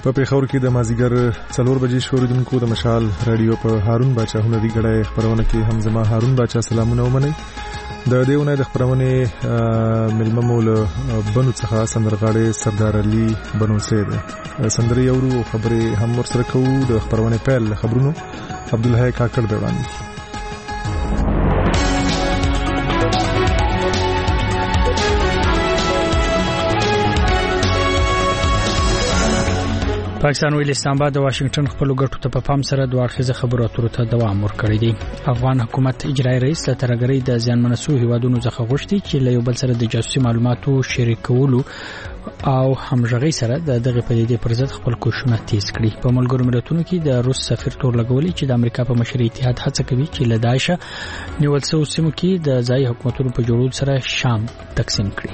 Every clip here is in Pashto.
په پیښور کې د مازیګر 4 بجې شوریدونکو د مشال رادیو په هارون باچا هنري غړای خبرونه کې هم زما هارون باچا سلامونه ومني. د دیونه د خبرونه ملمه مول بنو څخه سندرغاړي سردار علي بنو سید سندري اورو خبره هم ورسره کوو. د خبرونه پیل خبرونو عبدالحی کاکړ دی وړاندې. پاکستان ویل اسلام آباد د واشنگټن خپل ګټو ته په پام سره دوه اړخیزه خبرو اترو ته دوام ورکړی دی. افغان حکومت اجرایی رئیس له ترګری د ځانمنسو هیوادونو څخه غوښتي چې له یو بل سره د جاسوسي معلوماتو شریکولو او همغږي سره دغه پدیدې پر ضد خپل کوښښونه تیز کړي. په ملګرو ملتونو کې د روس سفیر تور لګولي چې د امریکا په مشرۍ اتحاد هڅه کوي چې له داعش نیول شوی سیمو کې د ځای حکومتونو په جوړولو سره شام تقسیم کړي.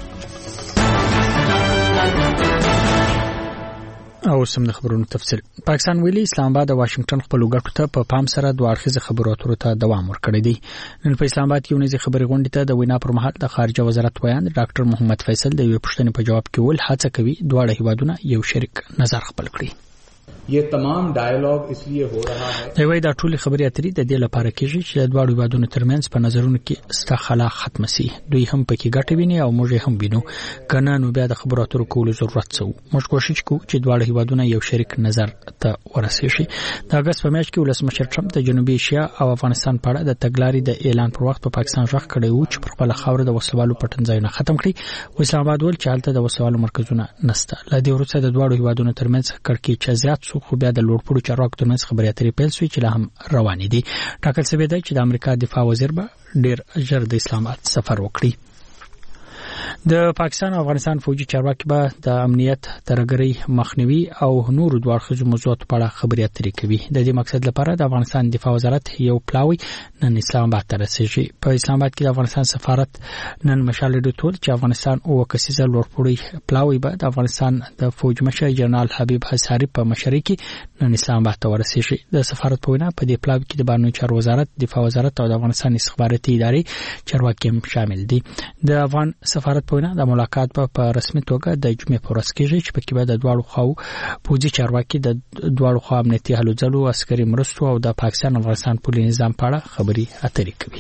او سم د خبرونو تفصیل. پاکستان ویلي اسلام آباد او واشنگټن خپل ګټو ته په پام سره دوه اړخیزه خبرو اترو ته دوام ورکړی دی. نن په اسلام آباد کې ونیزي خبري غونډې ته د وینا پر مهال د خارجه وزارت ویان ډاکټر محمد فیصل د یو پښتنې په جواب کې ول هڅه کوي دواړه هیوادونه یو شریک نظر خپل کړي. ये तमाम डायलॉग इसलिए हो रहा है دوی دا ټول خبري اترې د دې لپاره کېږي چې د دواړو هیوادونو ترمنځ په نظرونو کې استخلا ختم شي. دوی هم پکې ګټه ویني او موږ هم وینو کنه نو بیا د خبرو اترو کولو ضرورت څه. موږ کوشش کوو چې دواړو هیوادونه یو شریک نظر ته ورسېږي. د اگست په میاشت کې ولسمشر ټرمپ د جنوبي اسیا او افغانستان په اړه د تګلارې د اعلان پر وخت په پاکستان ځخ کړی و چې پر خپل خاور د وسلوالو پټنځایونه ختم کړي. اسلام آباد ول چې حالت د وسلوالو مرکزونه نشته. ل دې وروسته د دواړو هیوادونو ترمنځ کړکېچ زیات شو خو بیا د لوړپوړو چارواکو ترمنځ خبرې اترې پیل شوې چې لا هم روانې دي. ټاکل شوی دی چې د امریکا دفاع وزیر به ډېر ژر د اسلام آباد سفر وکړي. د پاکستان او افغانستان فوجي چارواکي به د امنیت ترګری مخنیوي او نور دوه اړخیزو موضوعاتو په اړه خبرې اترې کوي. د دې مقصد لپاره د افغانستان دفاع وزارت یو پلاوی نن اسلام آباد ته رسیږي. په اسلام آباد کې د افغانستان سفارت نن مشال ډوټول چې افغانستان او کسیزه لوړپوړی پلاوی به د افغانستان د فوج مشر جنرال حبیب حساری په مشرۍ کې نن اسلام آباد ته ورسیږي. د سفارت په وینا په دې پلاوی کې د بانوي چارو وزارت، دفاع وزارت او د افغانستان استخباراتي ادارې چارواکي هم شامل دي. د افغان سفارت په وینا د ملاقات په رسمي توګه د جمعې په ورځ کېږي چې پکې به د دواړو خواو پوځي چارواکي د دواړو خوا امنیتي هلو ځلو، عسکري مرستو او د پاکستان افغانستان پولي نظام په اړه خبري اترې کوي.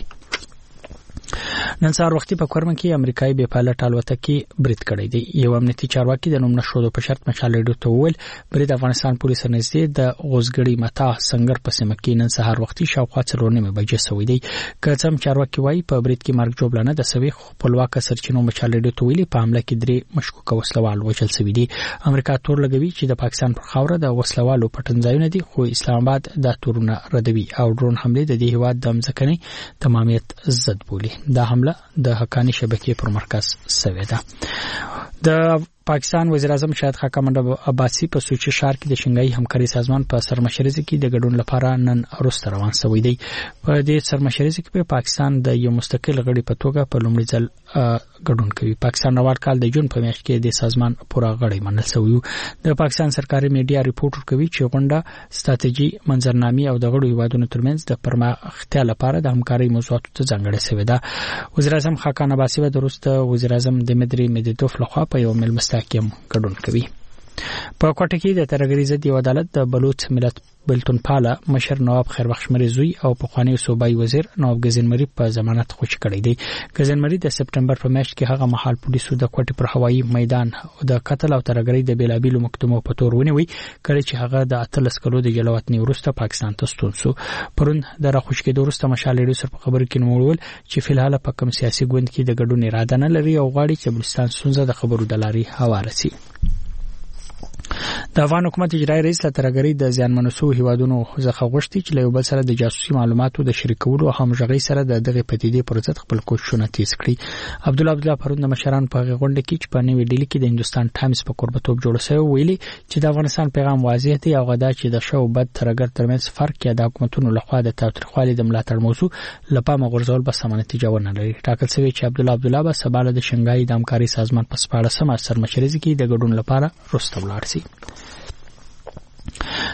نن سهار وختي په کورمن کې امریکایي بې پایلټ الوتکې برید کړی دی. یو امنیتي چارواکي د نوم نشو په شرط مشال ډیډو ته وویل برید افغانستان پولیس نږدې د غوزګړی متا سنگر په سیمه کې نن سهار وختي شاوخوا 4:30 بجې شوې دی. که څم چارواکي وایي په برید کې مرګ جوړلنه د سوي خپلواک سرچینو مشال ډیډو ته ویلي په حمله کې 3 مشکوک وسلوال وژل شوي دي. امریکا تور لګوي چې د پاکستان پر خاوره د وسلوالو پټنځایونه دي خو اسلام آباد د تورونه ردوي او ډرون حمله د دې هواد د ځمکني تمامیت ضد بولي. دا حمله د حقانی شبکې پر مرکز شوې ده. د پاکستان وزیر اعظم شاهد خاقان عباسي په سوچي ښار کې د شنګای همکاري سازمان په سرمشرۍ کې د ګډون لپاره نن روسته روان شوی دی. په دې سرمشرۍ کې په پاکستان د یو مستقل غړي په توګه په لومړي ځل ګډون کوي. پاکستان روان کال د جون په میاشت کې د سازمان پورا غړي منل شوی. د پاکستان سرکاري میډیا ریپورټ کوي چې غونډه ستراتیژي منظرنامې او د غړو هیوادونو ترمنځ د پرمختیا لپاره د همکاري موضوعاتو ته ځانګړې شوې ده. وزیر اعظم خاقان عباسي د روسته وزیر اعظم دمیتری مدیدوف لخوا په یو ملمستیا کې ګډون کوي. په کوټه کې د ترګری ضد یو عدالت د بلوچ ملت بلتون پاله مشر نواب خیربخش مری زوی او پخوانی صوبایي وزیر نواب غزین مری په ضمانت خوش کړی دی. غزین مری د سپټمبر په میاشت کې هغه مهال پولیسو د کوټې پر هوایي میدان د قتل او ترګری د بیلابیلو مقدمو په تور ونیوي کله چې هغه د 13 کلو د جلواتنی وروسته پاکستان ته ستون شو. پرون د راخوش کېدو وروسته مشال ډیډو سر په خبرو کې نومول چې فلحال په کوم سیاسي ګوند کې د ګډون اراده نه لري او غواړي چې بلوچستان سونزه د خبرو د لاري هواره شي. د افغان حکومت اجرایی رئیس له ترګری د ځانمنسو هیوادونو څخه غوښتي چې له یو بل سره د جاسوسي معلوماتو د شریکولو او همغږي سره د دغه پدیدې پر ضد خپل کوښښونه تیز کړي. عبدالله پرون د مشران په غونډه کې چې په نوې ډیلی کې د هندستان ټایمز په قربتوب جوړ شوی ویلي چې د افغانستان پیغام واضح دی او غدا چې د شو بد ترګر ترمنځ فرق یا د حکومتونو لخوا د تاوتریخوالي د ملاتړ موضوع لپاره غورځول به سم نتیجه ونه لري. ټاکل شوی چې عبدالله به سباله د شنګای د همکاري سازمان په سپاړه سم سرمشرۍ کې د ګډون لپاره روسته ولاړ شي.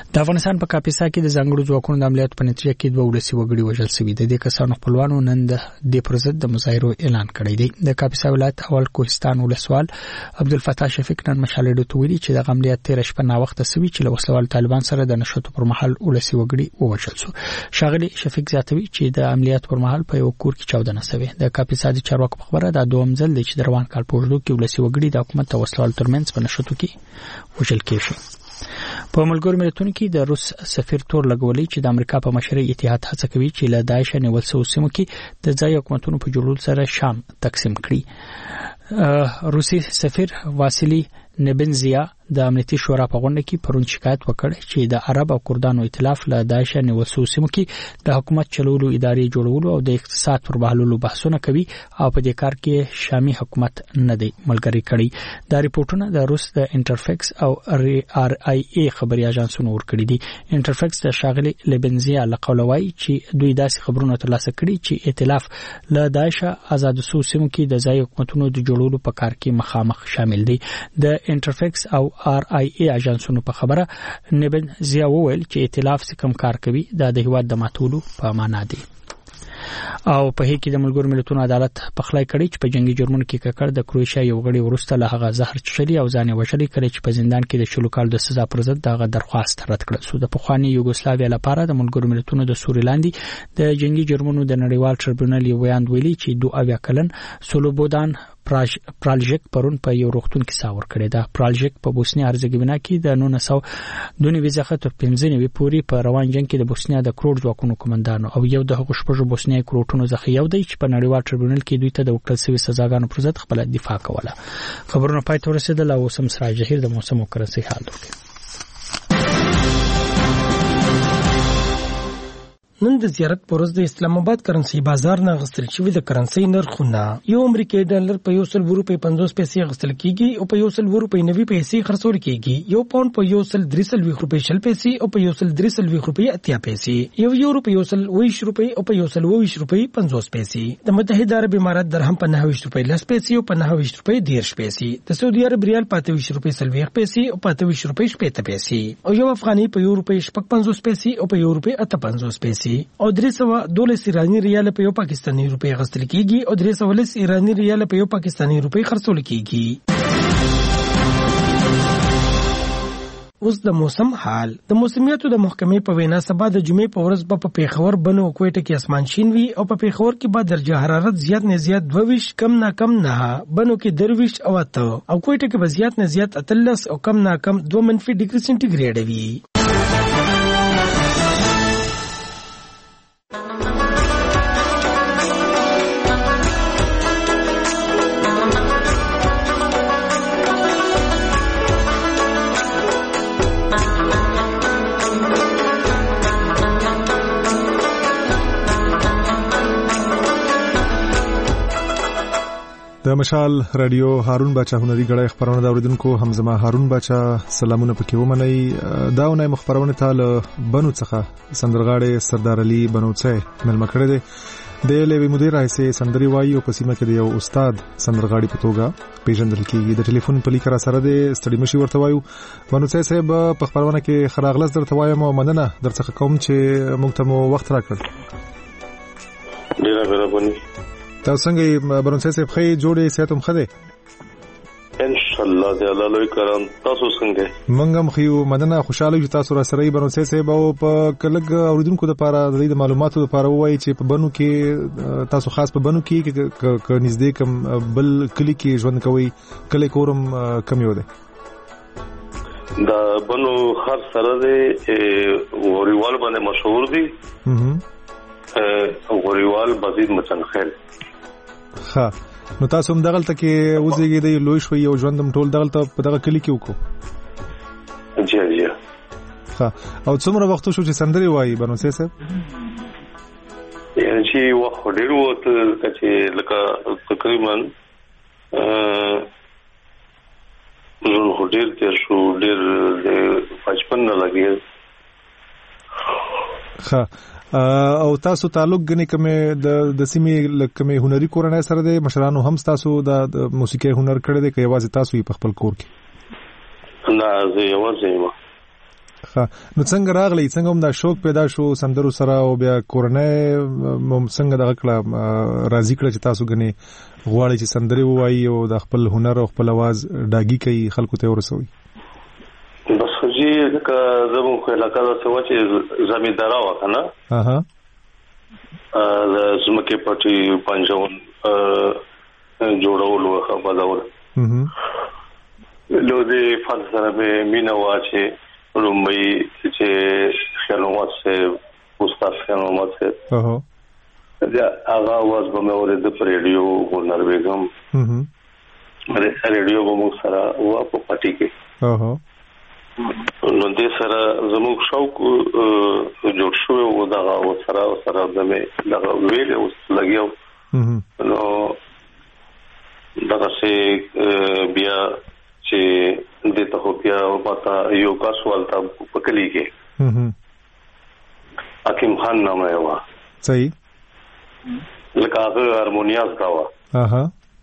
د افغانستان په کاپیسا کې د ځانګړو ځواکونو د عملیاتو په نتیجه کې 2 ولسي وګړي وژل شوي دي. د کسانو خپلوانو نن د پر ضد د مظاهرو اعلان کړی دی. د کاپیسا ولایت اول کوهستان ولسوال عبدالفتاح شفیق نن مشالډو ته ویلي چې د عملیات 13 شپه نا وخت سوي چې له وسلوال طالبان سره د نشټو پر مهال ولسي وګړي ووژل شو. شاغلي شفیق زیاتوي چې د عملیات پر مهال په یو کور کې 14 سوي. د کاپیسا د چارواکو په خبره د دوم ځل چې د روان کال په وژلو کې ولسي وګړي د حکومت او وسلوال ترمنځ په نشټو کې وژل کېږي. په ملګرو ملتونو کې د روس سفیر تور لګولې چې د امریکا په مشرۍ اتحاد هڅه کوي چې له داعش نیول شوو سیمو کې د ځای حکومتونو په جوړولو سره شام تقسیم کړي. روسي سفیر واسیلی نبنزیا د امنیتي شورا په غونډه کې پرون شکایت وکړ چې د عرب او کردانو ائتلاف له داعش نیول شوو سیمو کې د حکومت چلولو ادارې جوړولو او د اقتصاد پر بهالولو بحثونه کوي او په دې کار کې شامي حکومت نه دی ملګری کړي. دا ریپورتونه د روس د انټرفیکس او آر آی ای خبري اژانسونو ورکړي دي. انټرفیکس د شاغلي لبنزیا لقولوي چې دوی داسې خبرونه ترلاسه کړي چې ائتلاف له داعش آزاد شوو سیمو کې د ځای حکومتونو د جوړولو په کار کې مخامخ شامل دي. د انټرفیکس او آر آی ای اژانسونو په خبره نبن زیا وویل چې ائتلاف څخه کم کار کوي د هیواد د ماتولو په معنا دی. او په هغه کې د ملګرو ملتونو عدالت په خلای کړي چې په جنگي جرمونو کې ککړ د کروشیا یو غړي ورسته له هغه زهر چشلي او ځان وشلي کړي چې په زندان کې د شلو کال د سزا پر ضد دغه درخواست رد کړل شو. د پخوانی یوګوسلاویا لپاره د ملګرو ملتونو د سوریلاندې د جنگي جرمونو د نړیوال ټریبیونل یو بیان ویلي چې 2 کلن سولوبودان پرالژیک پرون په یو روغتون کې ساور کړی دا. پرالژیک په بوسنیا هرزګوینا کې د 1992 څخه تر 15 پورې په روان جنگ کې د بوسنیا د کروڑ ځواکونو کمانډانو او یو د هغو شپږو بوسنیا کروټونو څخه یو دی چې په نړیوال ټریبیونل کې دوی ته د وکړل شوی سزاګانو پر ضد خپل دفاع کوله. خبرونه پای ته ورسېدل او سم سراج جهیر د موسم او کرنسي حال ورکړي. نن د زیارت پروز د اسلام آباد کرنسي بازار نه غستل شوی د کرنسي نرخونه یو امریکایي ډالر په 1.50 پیسې غستل کیږي او په 1.90 پیسې خرڅول کیږي. یو پاوند په 1.30 روپۍ 10 پیسې او په 1.30 روپۍ 80 پیسې. یو یورو په 1.20 روپۍ او په 1.20 روپۍ 50 پیسې. د متحده عرب امارات درهم په 90 روپۍ 10 پیسې او په 90 روپۍ 10 پیسې. د سعودي عرب ریال په 28 روپۍ 40 پیسې او په 28 روپۍ 70 پیسې. او یو افغاني په 1 روپۍ 55 پیسې او په 1 روپۍ 58 پیسې. او 312 ایرانی ریال په یو پاکستاني روپۍ غستل کیږي او 340 ایرانی ریال په یو پاکستاني روپۍ خرڅول کیږي. اوس د موسم حال. د موسمیاتو د محکمې په وینا سبا د جمعې په ورځ په پیښور بنو او کوټه کې اسمان شین وي او په پیښور کې به درجه حرارت زیات نه زیات 22 کم نه کم 9 بنو کې 23 او 8 او کوټه کې به زیات نه زیات 13 او کم نه کم 2 منفي ډیګري سنټیګریډ وي. د مشال رادیو هارون باچا هنري غړی خبرونه دا اوریدونکو همزما هارون باچا سلامونه پکې ومني. دا ونه مخبرونه تاله بنو څخه سندرغاړي سردار علي بنوڅي ملما کړی دی. د لیوی مدیر راځي سندري وایي او په سیمه کې یو استاد سندرغاړي په توګه پیژندل کیږي. د ټلیفون په لیکره سره د ستړي مشي ورته وایو. بنوڅي صاحب په خبرونه کې خراغلس درته وایم او مننه درڅخه کوم چې موږ ته مو وخت راکړ. ډیره مهرباني. تاسو څنګه بنوڅي صاحب خې جوړې ساتم خده؟ ان شاء الله دی الله لوی کرم. تاسو څنګه؟ منګم خو مدنه خوشاله یو تاسو را سره بنوڅي صاحب او په کلګ اوریدونکو د لپاره د معلوماتو لپاره وایي چې په بنو کې تاسو خاص په بنو کې ک نږدې کم بل کلی کې ژوند کوي کلی کورم کم یو دی. دا بنو خاص سره دی غوریوال باندې مشهور دی. غوریوال بزید مچن خیل. ها نو تاسو هم دغلته کې وزګې دی لوی شوي او ژوندم ټول دغلته په دغه کلی کې وکړو. جی ها او څومره وخت شو چې سندري وایي بنوڅي صاحب؟ یعنی چې وخت ډیر وته چې لکه تقریبا زون هډیر تیر شو ډیر د 55 نه لګي. ها او تاسو تعلق غني کومه د سیمې لکه هنري کورنۍ سره د مشرانو هم تاسو د موسیقي هنر کړی دی که یوازې تاسو په خپل کور کې؟ نه زه یوازې یم. نو څنګه راغلی څنګه هم دا شوق پیدا شو سندرو سره او بیا کورنۍ څنګه دغه کړه راضي کړه چې تاسو غني غواړئ چې سندري ووایي او د خپل هنر او خپل आवाज ډاګي کوي خلکو ته ورسوي بس خجی که زمون خو علاقه دا څه و چې زمیندارا و کنه زمکه پټي پنځون جوړول و خبرول لو دې فن سره به مینا واچي رومبي چې خلومات سے استاد خلومات سے دا هغه आवाज به مې اورېد په ریډیو ګورنر بیگم ریډیو به موږ سره و په پټي کې نو دې سره زموږ شوق جوړ شو او دا سره د مې دا ویل او لګیو نو دا څه بیا چې د ته بیا پتا یو کاسوال تا پکلی کې حکیم خان نامه و صحیح لکه هغه هارمونیاز دا و بیا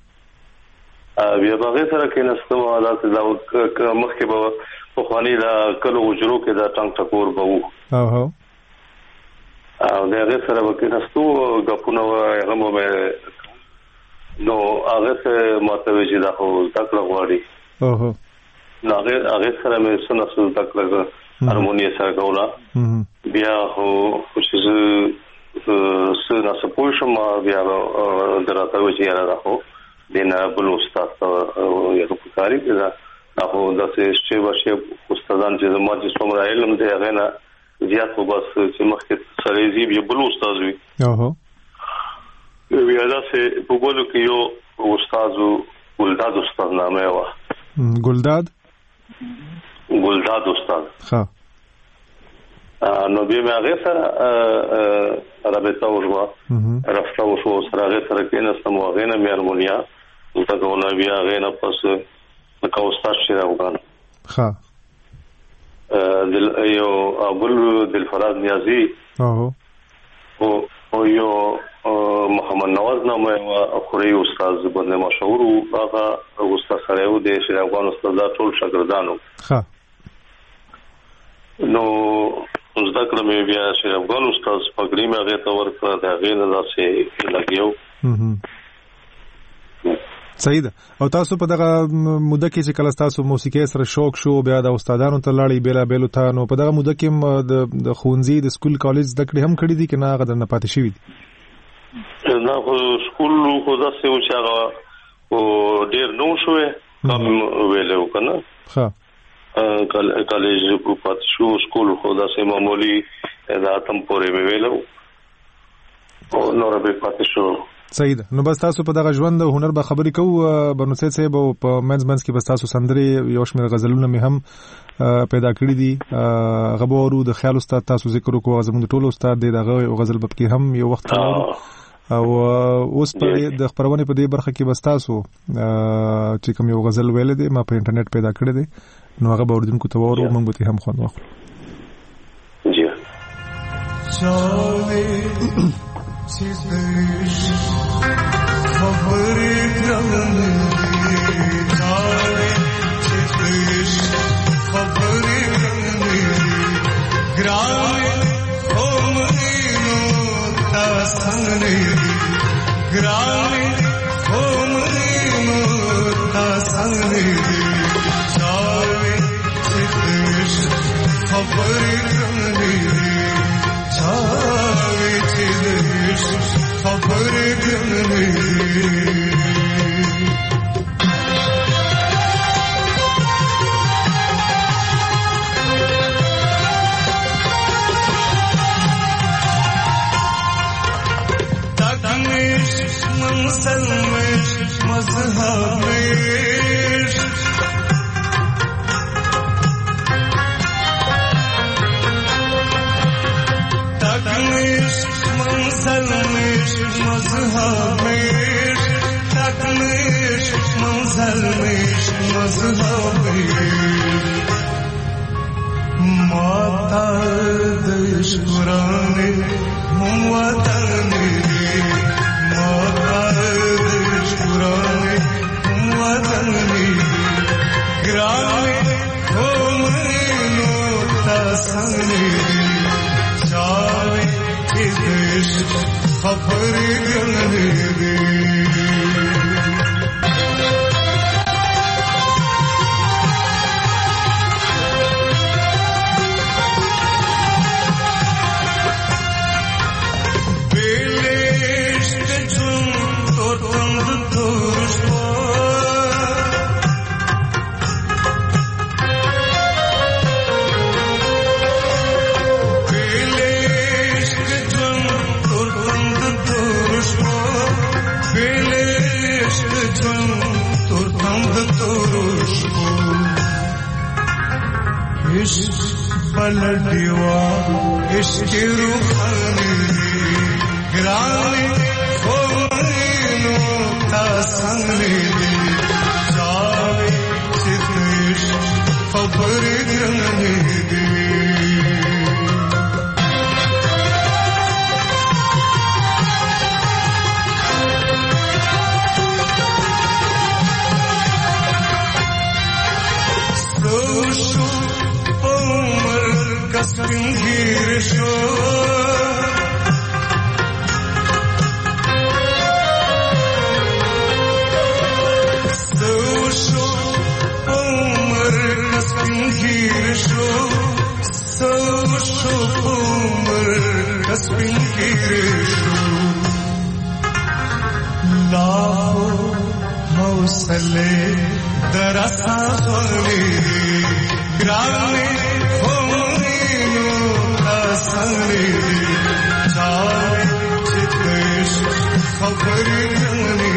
هغه سره کې نستم دا مخکې به په خواني دا کلو وجرو کې دا ټنګ ټکور به وو او دا هغه سره کې نستو غپونه هغه مو نو هغه سره ماته چې دا خو تکړه غواړي نو هغه سره مې سنسو تکړه هارمونی سره کولا بیا خو چې سنا سپوږم بیا دراته و چې را خو دینه بل استاد یو پکاري دا هغه د څه ورشي استادان چې زما چې څومره علم دی هغه نه زیات خو بس چې مخکې سره زی به بل استاد وي بیا دا څه په ګولو کې یو استاد ګلداد استاد نامه و ګلداد استاد ها نو بیا مې هغه سره رابطه وشوه رافته وشو سره هغه سره کې نسم هغه نه مې هارمونیا دا کومه بیا هغه نه پس کا استاد شیر افغان ها یو ابو دلفراز نیازی او یو محمد نواز نامه او خوري استاد باندې مشهور هغه استاد سره و د شیر افغان استاد ټول شاګردانو ها نو زده کړم بیا شیر افغان استاد پګړی مې هغه ته ورکړه دا غیر نه څه لګیو صحیح ده او تاسو په دغه موده کې چې کله تاسو موسیقي سره شوق شو بیا د استادانو ته لاړې بیل بیل ته نو په دغه موده کې د خونځي د سکول کالج د کړي هم کړي دي کې نه غدر نه پاتې شوی دي نه سکول خو دا څه و چې هغه او ډیر نو شوې کم ویلو کنه ها کالج په پات شو سکول خو دا څه معمولی دا تم پورې ویلو او نور به پات شو صحیح ده نو بس تاسو په دغه ژوند او هنر به خبرې کوو بنوسه صاحب په منځ کې بس تاسو سندري یو شمېر غزلونه مې هم پیدا کړې دي غبورو د خیال استاد تاسو ذکر وکړو زموږ ټول استاد دی دغه غزل په کې هم یو وخت او اوس په د خبرونه په دې برخه کې بس تاسو چې کوم یو غزل ویل دي ما په انټرنیټ پیدا کړی دی نو هغه به اوردونکو ته ورو موږ به هم خوند واخلو جی چیزش خبری گرانی چیزش خبری گرانی خمرینو تاسنی گرانی خمرینو تاسنی چیزش خبری گرانی خبر گرمی تکنیش منسلمش مذهبش تکنیش منسلمش مذهبش تکنیش منسلمش مذهبش ماتا دش قرآن هم وطنی ماتا دش قرآن هم وطنی گرانی خمرینو تا संगने चावे देश खबर गंगने पलटिवा इश्क रूहानी गिराने खोनो का संगने जावे चितेश खबर गंगने Kastingir sho so umar kastingir sho so umar kastingir sho laho hausale darasa sole grane संगने चावे चितेश खबर गंगने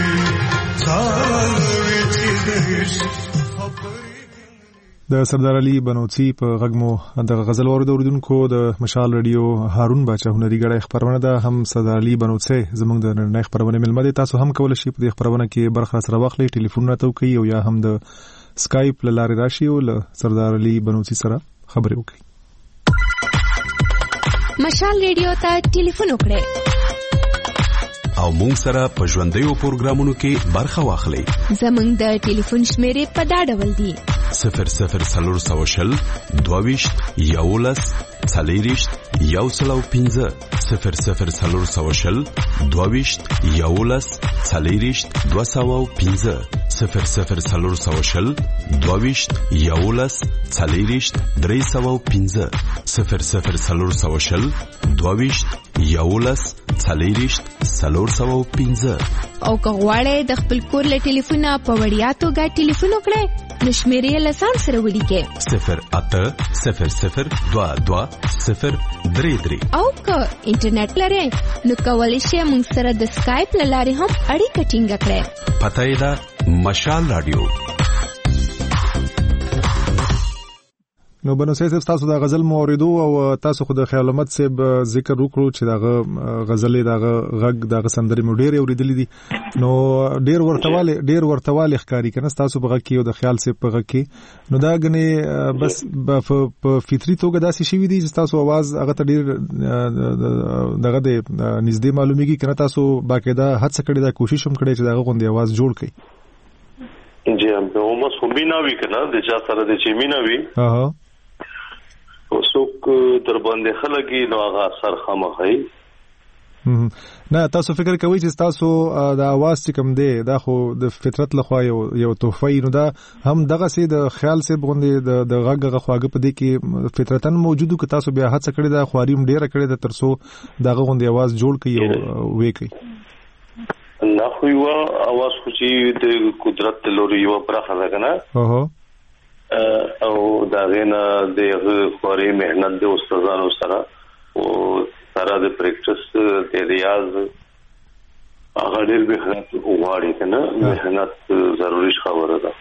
चावे चितेश खबर د سردار علي بنوڅي په غږمو د غزل اوریدونکو د مشال رادیو هارون باچا هنري غړي خبرونه ده هم سردار علي بنوڅي زموږ د نړۍ خبرونه ملمده تاسو هم کول شي په خبرونه کې برخه سره واخلئ ټلیفون راته کوي او یا هم د سکایپ لاره راشي او سردار علي بنوڅي سره خبرې وکړي مشال ریډیو ته ټلیفون وکړئ او مونږ سره په ژوندیو پروګرامونو کې برخه واخلئ. زموږ د ټلیفون شمیرې په دا ډول دي: 00 22 11 40 115 00 22 11 40 215 00 22 11 40 315 00 22 11 40 315 او که غواړئ د خپل کور له ټلیفونه په وړیا توګه ټلیفون وکړئ نو شمیرې له ځان سره ولیکئ 0800 22 033 او که انټرنیټ لرئ نو کولی شئ موږ سره د سکایپ له لارې هم اړیکه ټینګه کړئ. پته یې ده مشال رادیو. نو بنوڅي صاحب تاسو د غزل موریدو او تاسو خو د خیال احمد صاحب ذکر وکړو چې دغه غزلې دغه غږ دغه سندرې مو ډېر اوریدلې دي نو ډېر ورتواله ښکاری کنه تاسو په غږ کې او د خیال صاحب په غږ کې نو دا غني بس په فطري توګه داسې شي دي چې تاسو आवाज هغه ته ډېر دغه د نږدې معلومیږي کنه تاسو باقاعده هڅه کړې دا کوشش هم کړې چې دغه غوندي आवाज جوړ کړئ. جی هم په اومه سومینا وی کنه د چا سره د چیمینا وی وسوک در باندې خلګي نو هغه اثر خامخای نه تاسو فکر کوئ چې تاسو د आवाज چې کوم دی دا خو د فطرت لخوا یو تحفه نو دا هم دغه سي د خیال سي باندې د غږ خواږه په دې کې فطرتن موجودو که تاسو بیا هڅه کړی دا خواریم ډیره کړی د ترسو دغه غوندي आवाज جوړ کړي او وکړي نه خو یو आवाज خو چې د قدرت لوري یو برخه ده کنه او دا غنه د خوري مهنت د استادانو سره او سره د پریکټس د ریاض هغه ډېر مهنت وغواړي کنه مهنت ضروري خبره ده.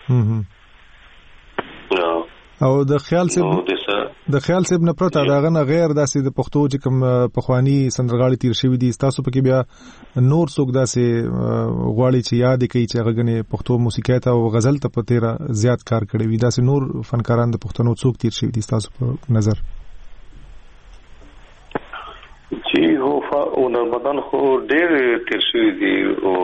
او د خیال سب نه پرته دا غنه غیر داسې د پښتو چې کوم پخوانی سندرغاړي تیر شوی دي تاسو پکې بیا نور څوک داسې غواړي چې یاد کړي چې هغه غنه پښتو موسیقي ته او غزل ته په تیرا زیات کار کړی وي داسې نور فنکاران د پښتنو څوک تیر شوی دي تاسو په نظر؟ چې هو او نرمدان خو ډېر تیر شوی دي او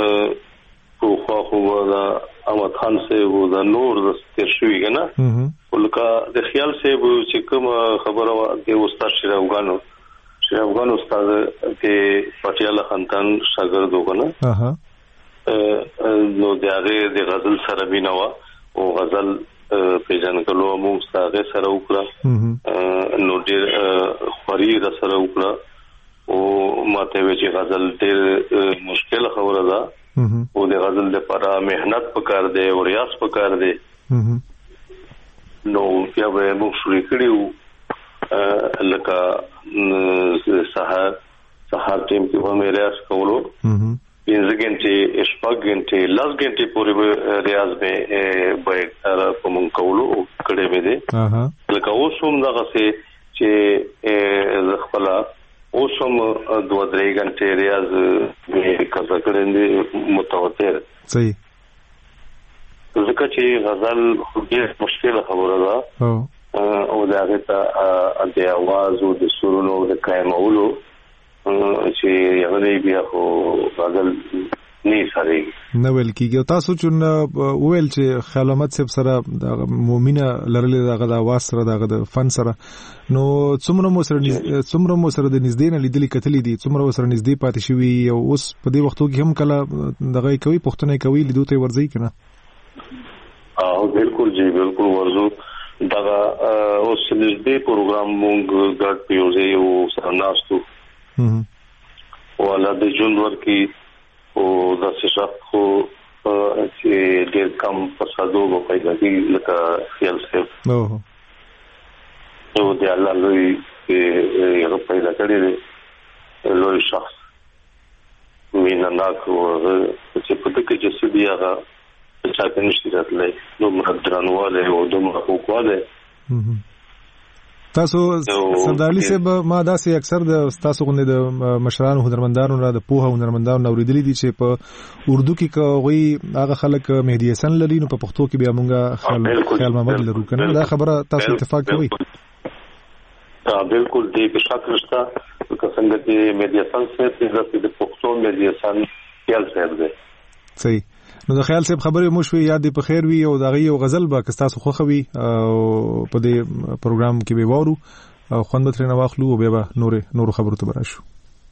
لکه خو دا احمد خان سے وہ دا نور د تیر شوی کنه ولکه د خیال صاحب چې کوم خبره د استاد شیر افغان استاد کې پټیاله خاندان شاګرد وګڼه نو د هغه د غزل سره بینوا او غزل پیژنګلو موږ سره سره وکړه نو ډېر خوري را سره وکړه او ماته وی چې غزل ډېر مشکل خبره ده او د غزل لپاره مهنت پکار دی او ریاض پکار دی نو بیا به موږ شروع کړیو لکه سهار ټیم کې به مې ریاض کولو 5 غنټې شپږ غنټې لاس غنټې پورې ریاض به کوم کولو کړي مې دي لکه اوس هم دغه چې خپل اوس هم 2-3 غنټې ریاض به کزا کړي متواتر صحیح ځکه چې غزل ډېر مشکل خبره ده او دا غته د आवाज او د سرونو د قائمولو چې هغه بیا خو غزل نه ساري نو ویل کیږي تاسو چې ویل چې خیال احمد صاحب سره د مؤمنه لرلې دغه د आवाज سره دغه د فن سره نو څومره مو سره د نږدې نه لیدلې کتلې دي څومره سره نږدې پاتې شوی او اوس په دې وختو کې هم کله دغه کوي پښتنه کوي لیدو ته ورځي کنه بالکل جی بالکل ورزو دغه اوس نږدې پروګرام مونږ ګډ پیوځي او سره ناستو او الله دې جون ورکی او د شخص خو چې ډېر کم فسادو په پیدا کې لکه خیال صاحب نو دې الله لوی یو پیدا کړی دی لوی شخص مینا ناکو چې په دې کې چې سړي هغه چا په نشي راتلای نو مقدرانواله او دومره حقوقواله تاسو سردارلی صاحب ما داسې اکثر د تاسو غوندې د مشرانو هنرمندانو را د پوهه هنرمندانو اوریدلې دي چې په اردو کې کوي هغه خلک مهدی حسن لري نو په پښتو کې بیا مونږه خیال محمد لرو کنه دا خبره تاسو اتفاق کوي بالکل دې په شک نشته که څنګه چې مهدی حسن صاحب د پښتو مهدی حسن خیال صاحب دی صحیح نو د خیال صاحب خبرې مو شوي یاد په خیر وي او دغه یو غزل به که تاسو خوښوي او په دې پروګرام کې به وورو او خوند به ترې نه واخلو او بیا به نورو خبرو ته به راشو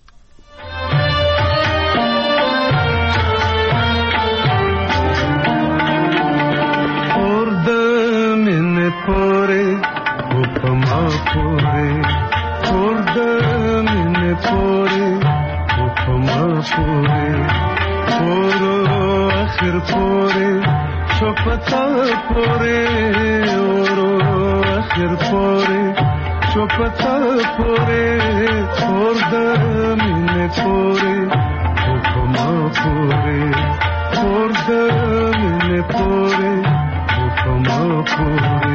आखिर पोरे चुपता पोरे ओरो आखिर पोरे चुपता पोरे और दमीने पोरे हुक्मा पोरे और दमीने पोरे हुक्मा पोरे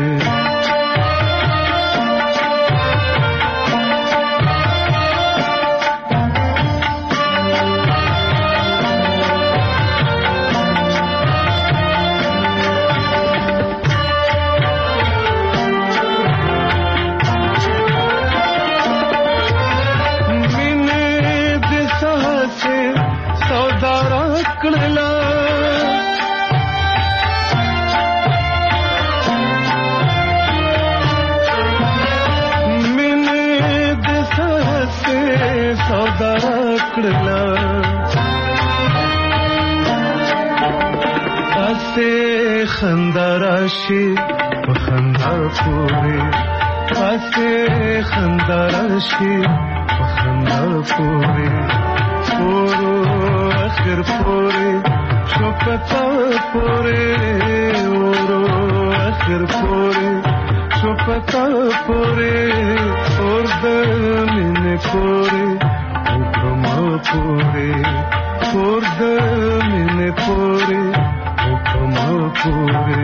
खंदाराशी खंदा पूरे आसे खंदाराशी खंदा पूरे पूरो आखिर पूरे चुपता पूरे ओरो आखिर पूरे चुपता पूरे और दमीने पूरे हुक्मा पूरे और दमीने पूरे हुक्मा पूरे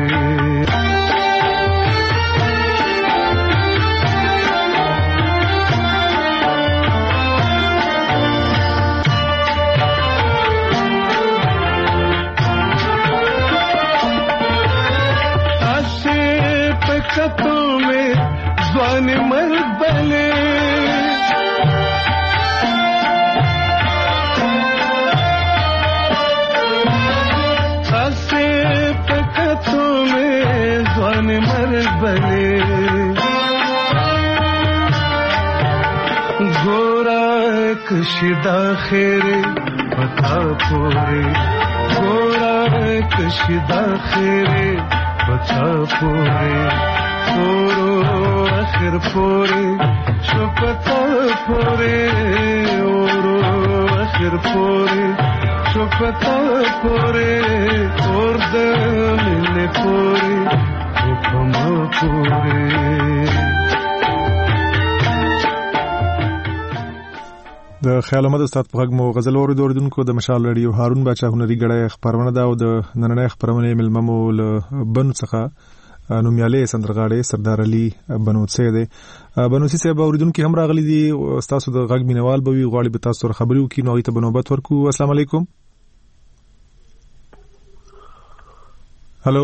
में ज़्वान मर्द बने हंसे पकतों में گورا کشیدہ خیرے پتا پورے گورا کشیدہ خیرے پتا پورے اورو اخر پورے شو پتا پورے اورو اخر پورے شو پتا پورے اور دل پورے حکم پورے. د خیال احمد استاد په غږ مو غزل اوریدونکو د مشال رادیو هارون باچا هنري غړی خبرونه دا او د نننۍ خبرونه ملممو ل بن څخه نومیاله سندرغاړي سردار علي بنوڅي دی. بنوڅي صاحب اوریدونکو هم راغلي دي استاد د غږ مینوال به وي غواړي به تاسو سره خبري وکړي نو غي ته بنوبت ورکو. السلام علیکم. هلو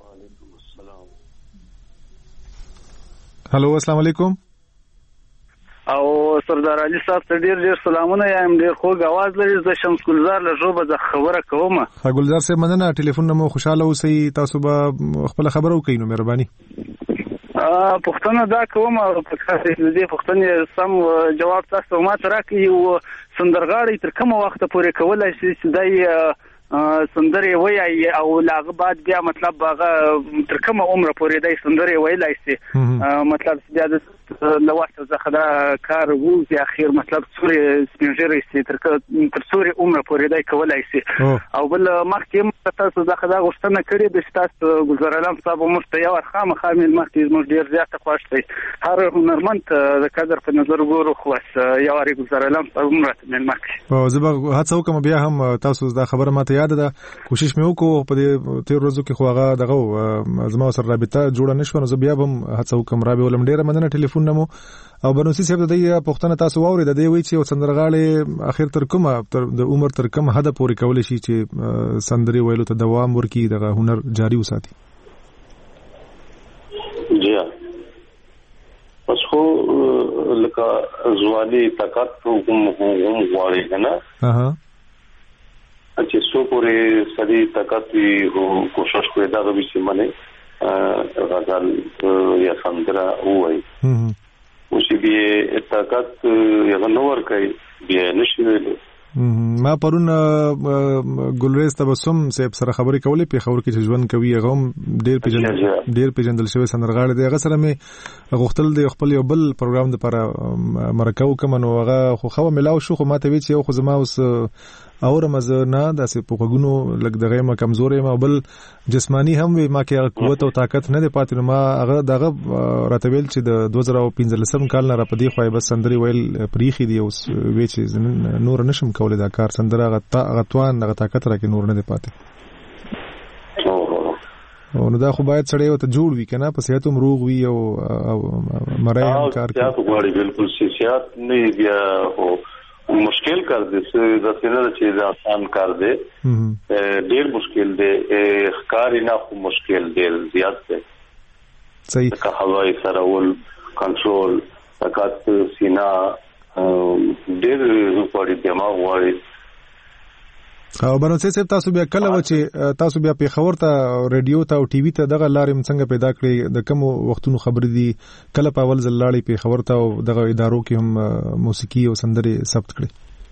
هلو السلام علیکم. او سردار علي صاحب ته ډیر سلامونه یم. ډیر خوږ आवाज لري. زه شمس ګلزار له ژوبه د خبره کوم. ها ګلزار صاحب مننه. ټلیفون نمو خوشاله اوسئ. تاسو به خپل خبرو کوي نو مهرباني. پښتنه دا کوم او په دې پښتنه سم جواب تاسو ما تر راکې یو سندرغاړي تر کوم وخت پورې کولای شي چې دای سندرې وایي او لاغه بعد بیا مطلب هغه تر کومه عمر پورې دای سندرې وایلای شي. مطلب بیا د لواسته زخه دا کار وو چې اخیر مطلب څوري سپینجري سي تر څوري عمر پورې دای کولای شي. او بل مخکې تاسو زخه دا غوښتنه کړې د تاسو ګلزار علام صاحب مشته یو خامخا خامل مخکې موږ ډیر زیاته خوښتي هر هنرمند د قدر په نظر ګورو خو یو ری ګلزار علام صاحب مرته من مخکې. او زه به هڅه وکم بیا هم تاسو دا خبره ماته یاد ده. کوشش مې وکړو په دې تیر ورځو کې خو هغه دغه زما سره رابطه جوړه نشو نو زه بیا هم هڅه وکم را به ولم. ډیره مننه ټلیفون نمو. او بنوسی صاحب د دې پښتنه تاسو واوري د دې وی چې سندرغاړي اخر تر کومه د عمر تر کوم حد پورې کول شي چې سندري ویلو ته دوام ورکړي دغه هنر جاری وساتي. جی پس خو لکه زوالي طاقت هم غواړي کنه. چې څو پورې سړي طاقت کوشش کوي دا به چې منه غزل یا سندره وایي او چې به طاقت یو نور کوي بیا نشي ویلو. ما پرون ګلریز تبسم صاحب سره خبرې کولې په خبر کې چې ژوند کوي هغه ډیر پیژندل شوی سندرغاړي دی. هغه سره مې غوښتل دی خپل یو بل پروګرام لپاره مرکو کوم نو هغه خو ملاو شو خو ماته وی چې یو خو زما اوس اور مزه نه داسې پوغونو لګ دغه ما کمزورې ما بل جسمانی هم ما کې قوت او طاقت نه دی پاتې. ما هغه دغه راتبل چې د 2015 کال نه را پدې خوای بس سندري ویل پریخي دی اوس وی چې نور نشم کولای دا کار سندره غتوان دغه طاقت را کې نور نه دی پاتې. او نو دا خو باید سړی وته جوړ وي کنه په صحت هم روغ وي او مرای هم کار کوي. تاسو غواړئ بالکل صحت نه بیا مشکل کر دے دا سینه چې دا آسان کار دے ډیر مشکل دے ښکاری نه خو مشکل دی زیات دی. صحیح که هوای سرول کنټرول طاقت سینا ډیر غوړي دماغ غوړي. او بنوڅي صاحب تاسو بیا کله و چې تاسو بیا په خبر ته رادیو ته او ټي وي ته دغه لارې څنګه پیدا کړې د کوم وختونو خبرې دي کله په اول ځل لاړې په خبر ته او دغه ادارو کې هم موسیقي او سندري ثبت کړې.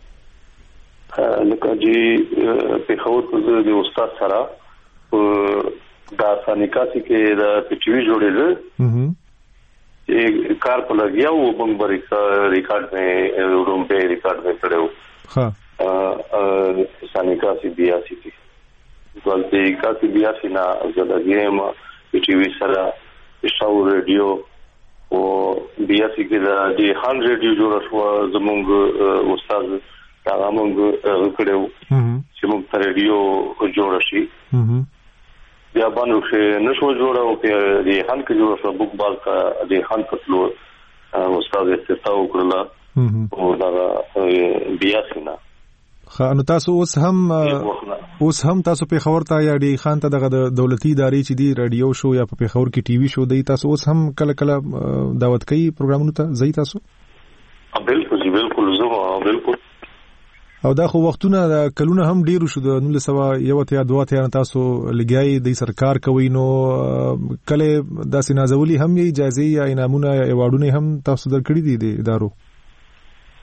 لکه جی په خبر ته د استاد سره دا سانیکاسي کې د ټي وي جوړېل چې کار په لګیا و بنګ ریکارډ مې روم په ریکارډ مې کړو. ها سانیکاسي بیاسي کی ولته کاسي بیاسي نا زداګیم ټي وي سره شاو رادیو او بیاسي کې د هان رادیو جوړ شو زمونږ استاد هغه مونږ کړو چې مونږ ته رادیو جوړ شي بیا باندې نشو جوړو په دې هان کې جوړ شو بوک باز کا دې هان کتلو استاد استاو کړل او دا بیاسي نا. نو تاسو اوس هم تاسو په خبر ته یا ډي خان ته دغه دولتي ادارې چې دی رادیو شو یا په خبر کې ټي وي شو دی تاسو اوس هم کله کله دعوت کوي پروګرامونو ته ځي تاسو؟ بالکل زه بالکل. او دا خو وختونه کلونه هم ډیر شو د 1901 یا 2 تاسو لګیاي د سرکار کوي نو کله داسې نازولي هم اجازه یا انعامونه یا ایوارډونه هم تاسو درکړي دي د ادارو؟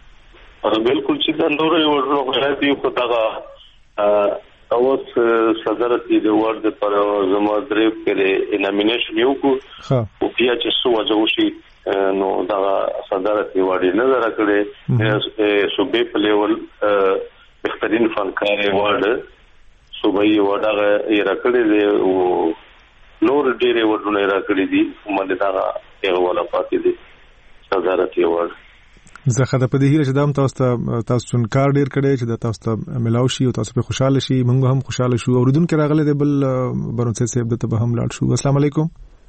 بالکل چې دا نور یو ورغلې دی خو دا اوس صدرت د ورد پر زما درې کې نامینیشن یو کو او بیا چې سو وځو شي نو دا صدرت وړي نظر کړي صوبې په لیول بهترین فنکار ورد صوبې وړه یې راکړي دي او نور ډېرې ورونه راکړي دي باندې دا یو ولا پاتې دي صدرت ورد زه خدای په دې هیله چې دا تاسو چون کار ډیر کړی چې دا تاسو ته ملاو شي او تاسو په خوشاله شي موږ هم خوشاله شو اوریدونکو راغله د بل برونڅ صاحب د ته هم لاړ شو السلام علیکم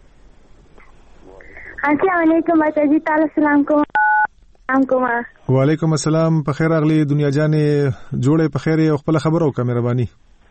السلام علیکم تاسو ته سلام کوم وعلیکم السلام په خیر راغلی دنیا جانې جوړه په خیر او خپل خبرو کا مهرباني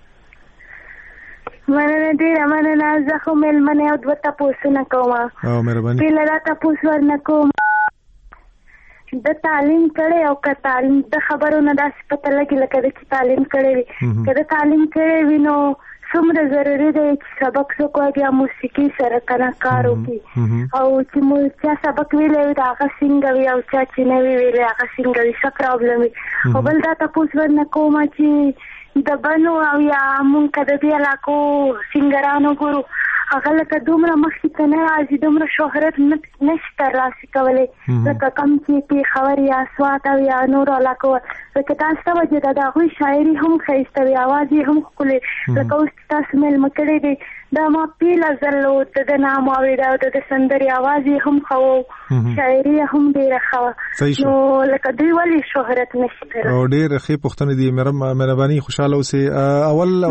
مننه دې مننه زه خو ملمنه او دوه تاسو نه کوم او مهرباني پیله تاسو ورنه کوم د تعلیم کړي او که تعلیم د خبرونه داسې پته لګي لکه د تعلیم کړي وي که د تعلیم کړي وي نو څومره ضروري دی چې سبق څوک وایي موسیقي سره کنه کار وکړي او چې مو چا سبق ویلی وي د هغه څنګه وي او چا چې نه وي ویلی هغه څنګه وي څه پرابلم وي او بل دا تپوس ورنه کومه چې د بنو او یا مونږ که د دې علاقو سینګرانو ګورو هغه لکه دومره مخکې ته نه راځي دومره شهرت نشي ترلاسه کولی لکه کم چې خبر یا سوات او یا نور علاقو لکه تاسو ته وجه د هغوی شاعري هم ښایسته وي اواز یې هم ښکلی لکه اوس تاسو میلمه کړی دی دا ما پیله ځل د نام واورېده او د سندرې اواز یې هم ښه و شاعري یې هم ډېره ښه وه نو لکه دوی ولې شهرت نشي ترلاسه او ډېرې ښې پوښتنې دي مهرباني خوشحاله اوسئ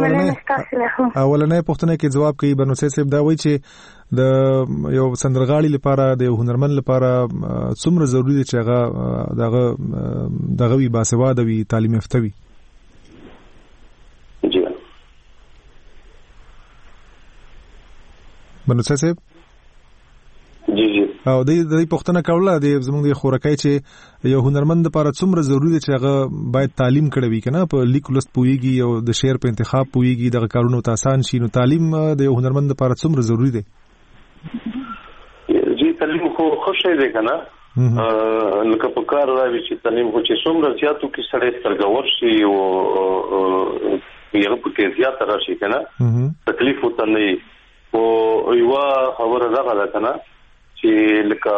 اولنۍ پوښتنه کې ځواب کوي بنوڅی صاحب دا وایي چې د یو سندرغاړي لپاره د یو هنرمند لپاره څومره ضروري دی چې هغه دغه وي باسواده وي تعلیم یافته وي بنوڅی صاحب جی او د دې پوښتنه کوله د زموږ د خورکای چې یو هنرمند لپاره څومره ضروري دی چې هغه باید تعلیم کړی وي کنه په لیک لوست پوهیږي او د شعر په انتخاب پوهیږي دغه کارونه ته آسان شي نو تعلیم د یو هنرمند لپاره څومره ضروري دی جی تعلیم خو خوشی دی کنه لکه په کار راوي چې تعلیم خو چې څومره زیاتو کې سړی سترګور شي او یو په کې زیات راشي کنه تکلیف وته نه او یو خبره ده کنه چې لکه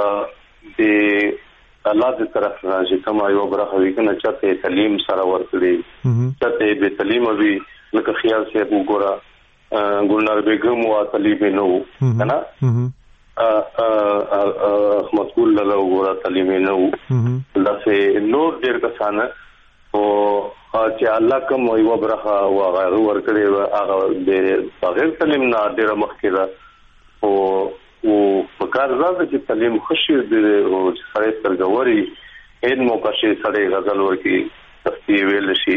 د الله د طرف راځي کومه یو برخه وی کنه چې تعلیم سره ورکړي چې به تعلیم وی لکه خیال سي وګوره ګلنار بیگم او طالب نو کنه مسئول له وګوره تعلیم نو لکه نور ډیر کسانه او چې الله کوم یو برخه هغه ورکړي هغه د بغیر تعلیم نه ډیر مخکې ده او په کار زده چې تعلیم خوشي دي او سړی سترګوري اې موقع شي سړی غزل ورکی تفتی ویل شي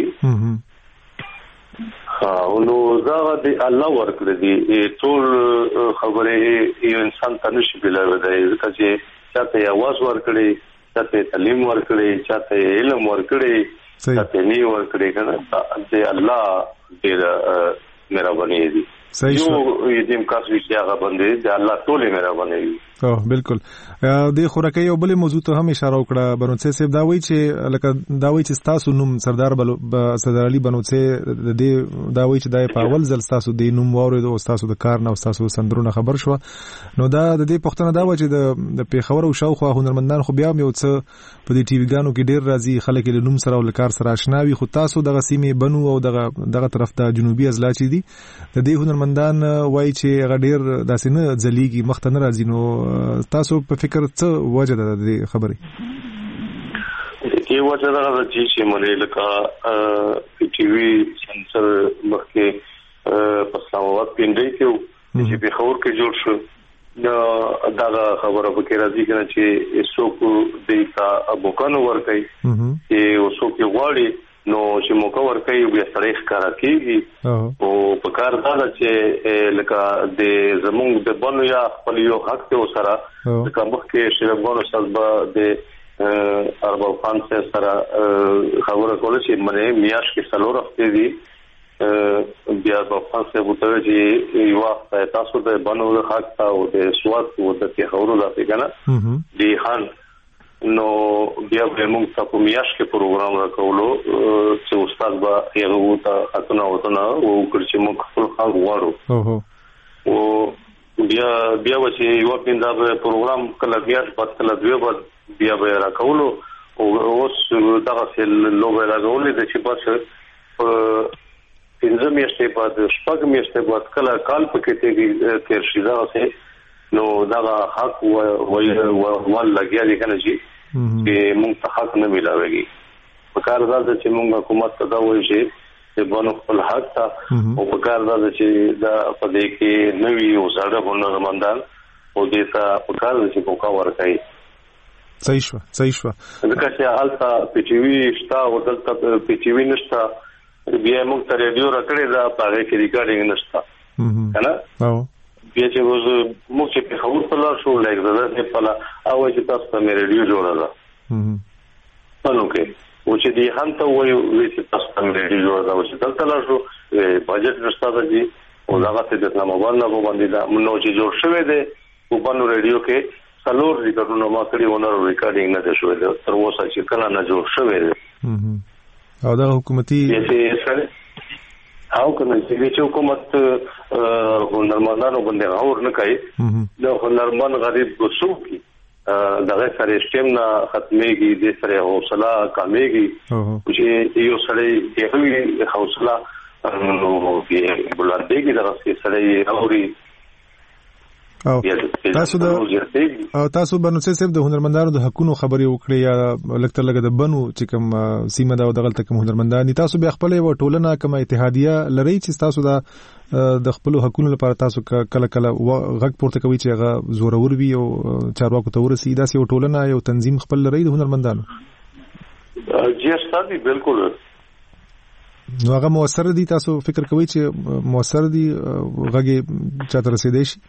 نو زه د الله ورکړي دي ټول خبره یو انسان ته نشي بلای دی چې چاته आवाज ورکړي چاته تعلیم ورکړي چاته علم ورکړي چاته نی ورکړي کنه د الله دې مهرباني دي صحیح یو دې امکان چې هغه باندې د الله ټولې مهرباني وي بالکل د خورکې یو بل موضوع ته هم اشاره وکړه بنوڅی صاحب دا وایي چې لکه دا وایي چې تاسو نوم سردار علي بنوڅی د دې دا وایي چې دا په اول ځل تاسو د نوم واورید او تاسو د کار نه او تاسو سندرونه خبر شو نو دا د دې پښتنه دا وایي چې د پیښور او شاوخوا هنرمندان خو بیا یو څه په دې ټي وی ګانو کې ډیر راځي خلک له نوم سره او کار سره آشنا وي خو تاسو دغه سیمه بنو او دغه طرف ته جنوبي ازلا چي دي د دې هنرمندان وایي چې هغه ډیر داسې نه ځلیږي مخ ته نه راځي نو تاسو په فکر څه وجه ده د خبرې کې وجه ده چې مونږ لکه ټي وی سنسر مخکې په ساوات پیندې کې چې په خور کې جوړ شو دا خبره به کې راځي کنه چې څوک دیتا ابوکانو ورکي چې څوک غواړي نو چې موقع ورکي بیا تاریخ کارا کیږي او په کار دا چې لکه د زمونږ د بنو یا خپل یو حق ته سره لکه مخکې شیرغونو سبا د ارباب خان سره خبره کوله چې منه میاش کې څلور هفته دي بیا په خاصه بوته چې یو وخت تاسو د بنو حق ته او د سواد او د خبرو لاته کنه دی خان نو بیا به موږ ته په میاش کې پروګرام راکولو چې استاد به یو ته اتنا او چې موږ خپل حق غواړو او بیا چې یو پیندا به پروګرام کله بیا پات کله دوی بیا به راکولو او اوس دا څه لوګه راغولې د چې پس پنځه میاشتې بعد شپږ میاشتې بعد کله کال پکې ته تیر شي دا څه نو دا حق ول لګیا دي کنه چې موږ ته حق نه ملاويږي په کار دا چې موږ حکومت ته دا وایي چې بانو خپل حق ته او په کار دا چې دا په دې کې نوی او زړه هنرمندان او دې ته په کار چې موقع ورکړي صحیح شو ځکه چې حالت پی ټي وي شتا او دلته پی ټي وي نشتا بیا موږ ته ریډیو راکړی دا پاره کې ریکارډینګ نشتا کنه بیا چې موږ چې په خبرو په لار شو لایک دا چې په لا او چې تاسو ته ریډیو جوړه ده نو کې او چې دی هم ته وایي چې تاسو ته ریډیو جوړه ده او چې دلته لار شو بجټ نشتا دی او هغه څه د اسلام آباد نه باندې دا نو چې جوړ شوی دی په باندې ریډیو کې څلور ریکارډونه ما کړی ونه ریکارډینګ نه شوی دی تر اوسه چې کله نه جوړ شوی دی او دا حکومتي او کنه چې حکومت هنرمندانو باندې غور نه کوي د هنرمند غریب غوسو کی دغه سره سیستم نه ختميږي د سره حوصله کمېږي چې یو سره یې حوصله نو په بلندېږي دغه سره اوري تاسو بنو صاحب د هنرمندانو د حقونو خبرې وکړې یا لکتر لګه د بنو چې کوم سیمه دا دغه تک هنرمندان تاسو به خپل و ټولنه کوم اتحادیه لري چې تاسو د خپل حقونو لپاره تاسو کله غږ پورته کوي چې هغه زورور وي او چارواکو ته ورسي دا یو ټولنه یو تنظیم خپل لري د هنرمندانو جی استاد بالکل نو هغه موثر دي تاسو فکر کوئ چې موثر دي غږ چاته رسیدي شي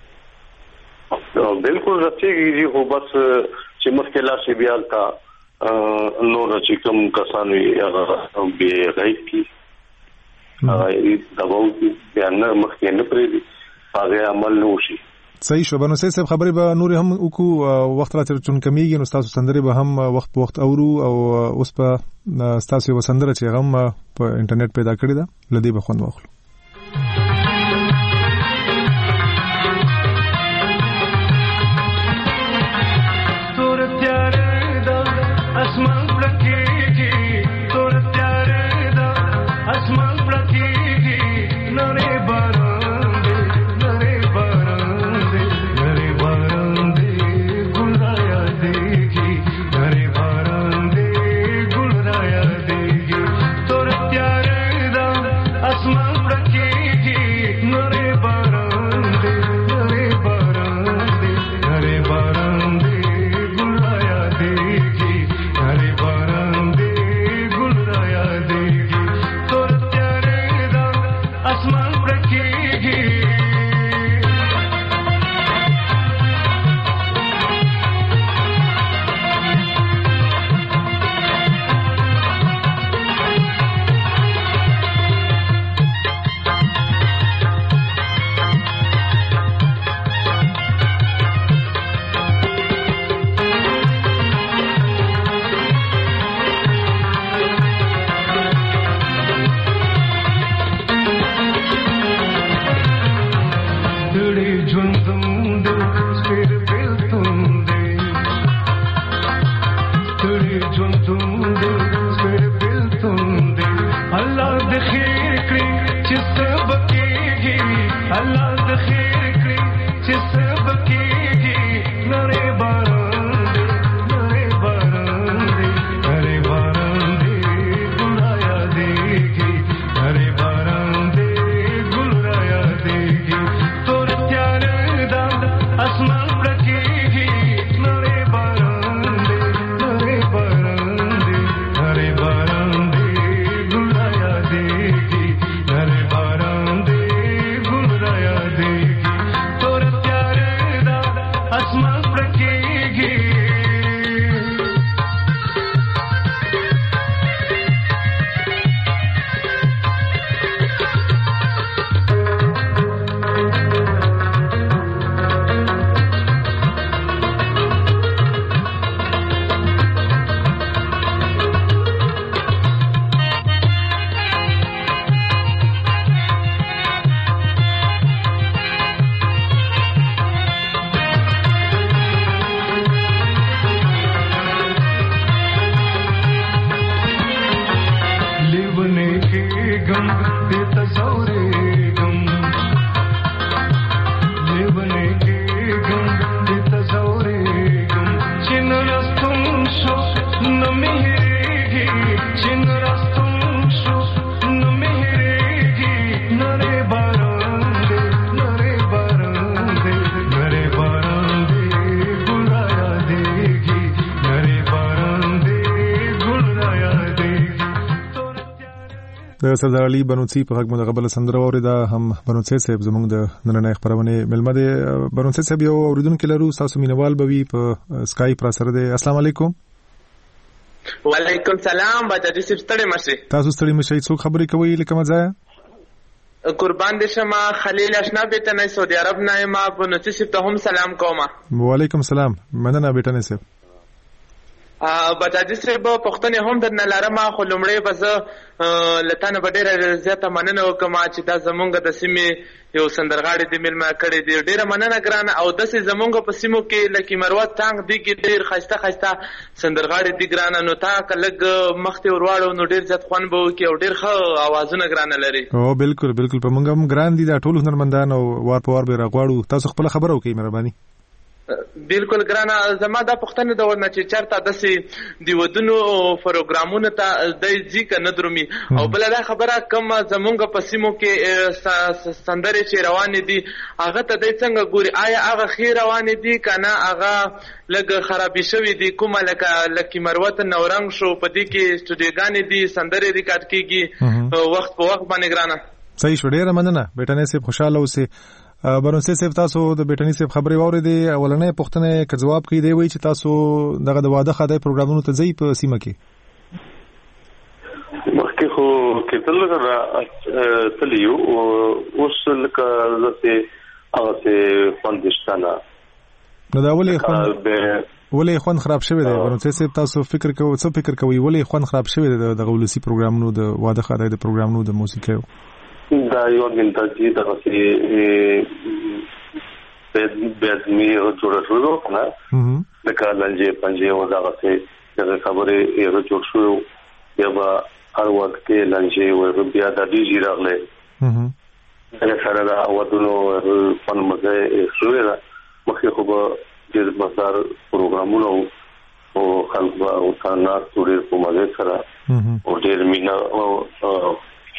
بالکل رسېږي خو بس چې مشکلات شي بیا تا نور چې کوم کسان هغه به غیب کی هغه دباو کی بیان مخکې نه پرې هغه عمل نه وشي صحیح شو بنو صاحب خبرې به نور هم وکړو وخت راته چون کمیږي نو تاسو سندري به هم وخت په وخت اورو او اوس په تاسو وسندره چې هم په انټرنیټ پیدا کړی دا لدی به خوند واخلو د سردار علي بنوڅي په حق مدغبل سندره اوریدا هم بنوڅي صاحب زموږ د نننۍ خبرونه ملمه دي. بنوڅي صاحب یو اوریدونکو لرو تاسو مینوال بوي په اسکایپ را سره دي. السلام علیکم. وعلیکم سلام. بچا دې ستړي مشه. تاسو ستړي مشه. څوک خبرې کوي لکه مزه قربان دې شمه. خلیل اشنا بیٹه نه سعودي عرب نه ما بنوڅي صاحب ته هم سلام کوم. وعلیکم سلام. مننه بیٹه نه صاحب. بچا دې صاحب پښتنه هم درنه لارم خو لمړی بس لتان بډېر زیاته مننه وکم چې دا زمونږ د سیمې یو سندرغاړي د ملما کړي دی. ډېر مننه ګرانه. او د سې زمونږ په سیمو کې لکه مروت ټانګ دی کې ډېر خسته سندرغاړي دی ګرانه. نو تا کلګ مخته ورواړو نو ډېر ځت خوان بو کې او ډېر ښه आवाजونه ګرانه لري. او بالکل بالکل په موږ هم ګران دي دا ټول هنرمندان او وار په وار به راغواړو. تاسو خپل خبرو کوي مهرباني. بالکل ګرانه. زما دا پښتنه د ورنه چې چرته د سي دی ودونو پروګرامونه ته د ځکه نه درومي. او بل دا خبره کوم زمونږ په سیمو کې سندرې چې روان دي هغه ته د څنګه ګوري آیا هغه خیر روان دي کنه هغه لګ خرابې شوې دي کومه لکه مروت نورنګ شو په دې کې سټوډیوګان دي سندرې ریکارډ کیږي وخت په وخت باندې ګرانه. صحیح شو. ډېر مننه بیٹنه سي خوشاله اوسه. بنوڅي صاحب تاسو د بیٹنی صاحب خبرې واورېدې. اولنې پوښتنه که جواب کړي دی وایي چې تاسو دغه د واده خدای پروګرامونو ته ځئ په سیمه کې. مخکې خو کېدل را تلیو اوس لکه زه هغه خوندشتانه نو دا ولې خوند خراب شوی دی. بنوڅي صاحب تاسو فکر کوئ څه فکر کوئ ولې خوند خراب شوی دی د ولسی پروګرامونو د واده خدای د پروګرامونو د موسیقي دا یو ګنټه دغه بېزمي او جوړ شو کنه د کالنجې پنځه او دغه خبرې یو جوړ شو یا به هر وخت کې لنجې او بیا د دې راغله دا سره دا ودونو فن مزه شوې ده. مخکې خو به د بازار پروګرامونو او خلک او څنګه ټول په مزه سره او ډېر مینا او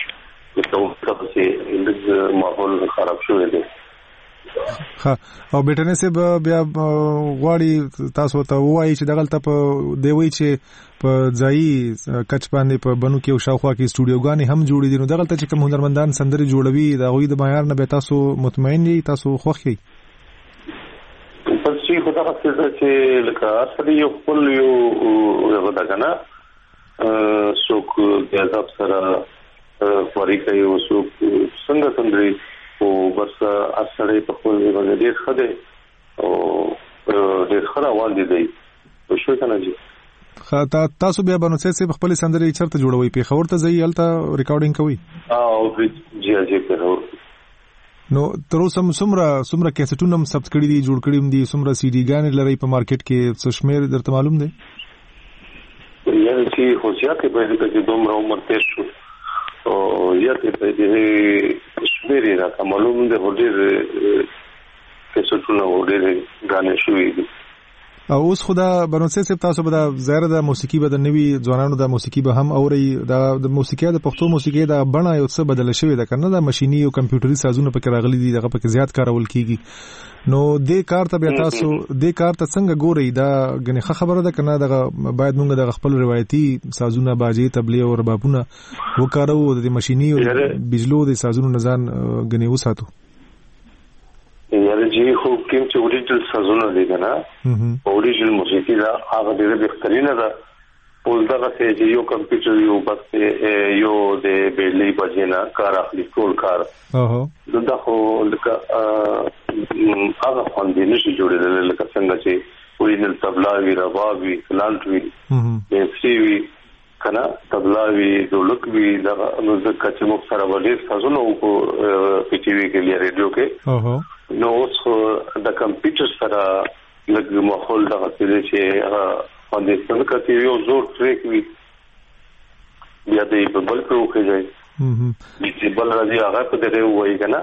ماحول خراب شوی دی. او بیٹنه صاحب بیا غواړي تاسو ته وایي چې دغلته په دی وایي چې په ځای کچ باندې په بنو کې او شاوخوا کې سټوډیوګانې هم جوړې دي. نو دغلته چې کوم هنرمندان سندرې جوړوي دا غوي د معیار نه به تاسو مطمئن یې تاسو خوښ یې. په څه خو دا چې لکه اصلي یو خپل یو غوډه کنه څوک د ځاب سره وری کوي او څوک څنګه څنګه او بس اصلي په خپل باندې ډېر خده او ډېر خره والي دی په شو کنه جی. تاسو بیا بنوڅي صاحب خپل سندرې چرته جوړوي په خبر ته ځي الته ریکارډینګ کوي. او جی په خبر نو تر اوسه څومره کیسټونه هم ثبت کړي دي جوړ کړي دي څومره سی ډي ګان لري په مارکیټ کې څه شمیر درته معلوم دی؟ یعنی چې خو ځکه په دې کې دومره عمر تیر شو او یاته په دې شمیرې راته معلوم دی هډیر کیسټونه هډیر غانې شوې دي. او اوس خدا بنوڅي صاحب تاسو به د زیره د موسیقي به د نوي ځوانانو د موسیقي به هم اوري د موسیقي د پښتو موسیقي د بڼه یو څه بدل شوی ده کنه د ماشيني او کمپیوټري سازونه پکې راغلي دي دغه پکې زیات کارول کیږي. نو دې کار ته بیا تاسو دې کار ته څنګه ګورئ دا غني خبره ده کنه دغه باید موږ د خپل روایتي سازونه باجې تبلیغ او ربابونه وکړو د ماشيني او بجلو د سازونو نزان غني وساتو. یاره جی خو کوم چې اوریجنل سازونه دي کنه اوریجنل موسیقي دا هغه ډېر بهترینه ده. اوس دا چې یو کمپیوټر یو بس یو د بیلې بجینا کار اخلي ټول کار دا خو لکه هغه باندې نشي جوړېدل لکه څنګه چې اوریجنل تبلا وی رباب وی کلانټ وی بیسي وی کنه تبلا وی ډولک وی دا نو ځکه چې موږ سره ولې سازونه په پی ټي وی کې لري ریډیو کې نو اوس د کمپیوټر سره لږ ماحول دغه چې باندې څنګه چې یو زور ټریک وي بیا دې په بل په وکړي چې بل راځي هغه په دې وایي کنه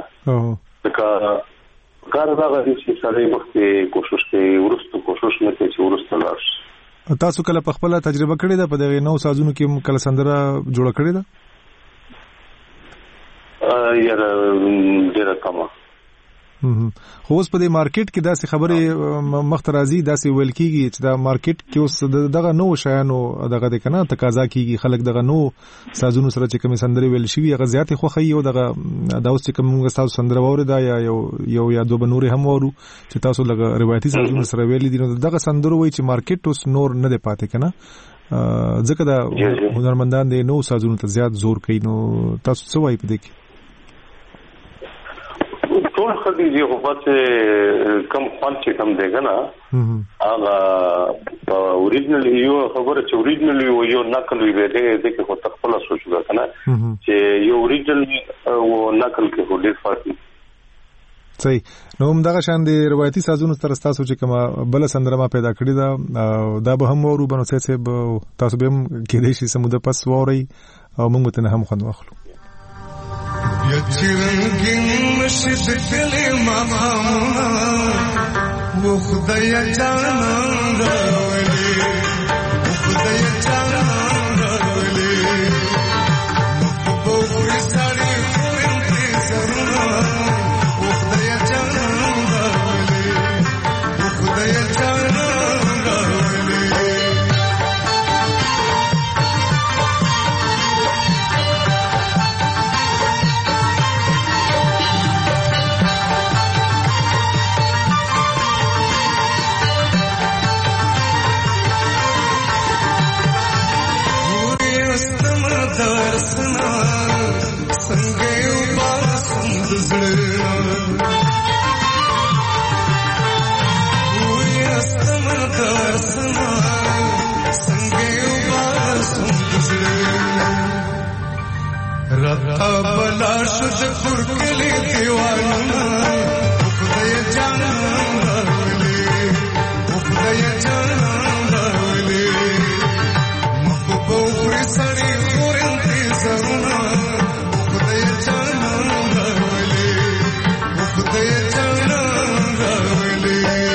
دا کار دا غوښتي چې سړی مخکې کوشش کوي ورسته کوشش نه کوي چې ورسته لاړ شي. تاسو کله په خپل تجربه کړې ده په دغه نو سازونو کې کله سندره جوړ کړې ده؟ یاره ډېر کم خو اوس په دې مارکیټ کې داسې خبرې مخترازي داسې ویل کیږي چې دا مارکیټ کې اوس دغه نو شایانو دغه د کنه تقاضا کیږي خلک دغه نو سازونو سره چې کوم سندري ویل شي هغه زیاتې خوخي او دغه دا اوس چې کوم تاسو سندره وره دا یو یا دوه بنوري هم ورو چې تاسو لګه روایتي سازونو سره ویل دي نو دغه سندرو وای چې مارکیټ اوس نور نه دی پاتې کنه ځکه دا هنرمندان دي نو سازونو ته زیات زور کوي نو تاسو څه وایي په دې کې ټول خدي خو پاتې کم خوان چې کم دیګا نه هغه اوریجنل یو خبره چې اوریجنل یو نقل وی دی چې خو تخپل سوچ وکړه چې یو اوریجنل او نقل کې هو ډیر فرق دی صحیح نو هم دغه شان دي روایتي سازونو تر تاسو چې کومه بل سندره ما پیدا کړی دا به هم ورو بنو څه تاسو به هم کې دې شي سموده پس ووري او موږ ته هم خوند واخلو یچرنګین مشد کلمه مامونا و خدای جانان راولي و خدای جانان راولي مخبوب ساری خورنتی سرنا و خدای جانان راولي و خدای جانان راولي بلا شد خورکلی دیوانا خدای جانان راولی خدای جانان راولی محبوب سری خورنتی زرونا خدای جانان راولی خدای جانان راولی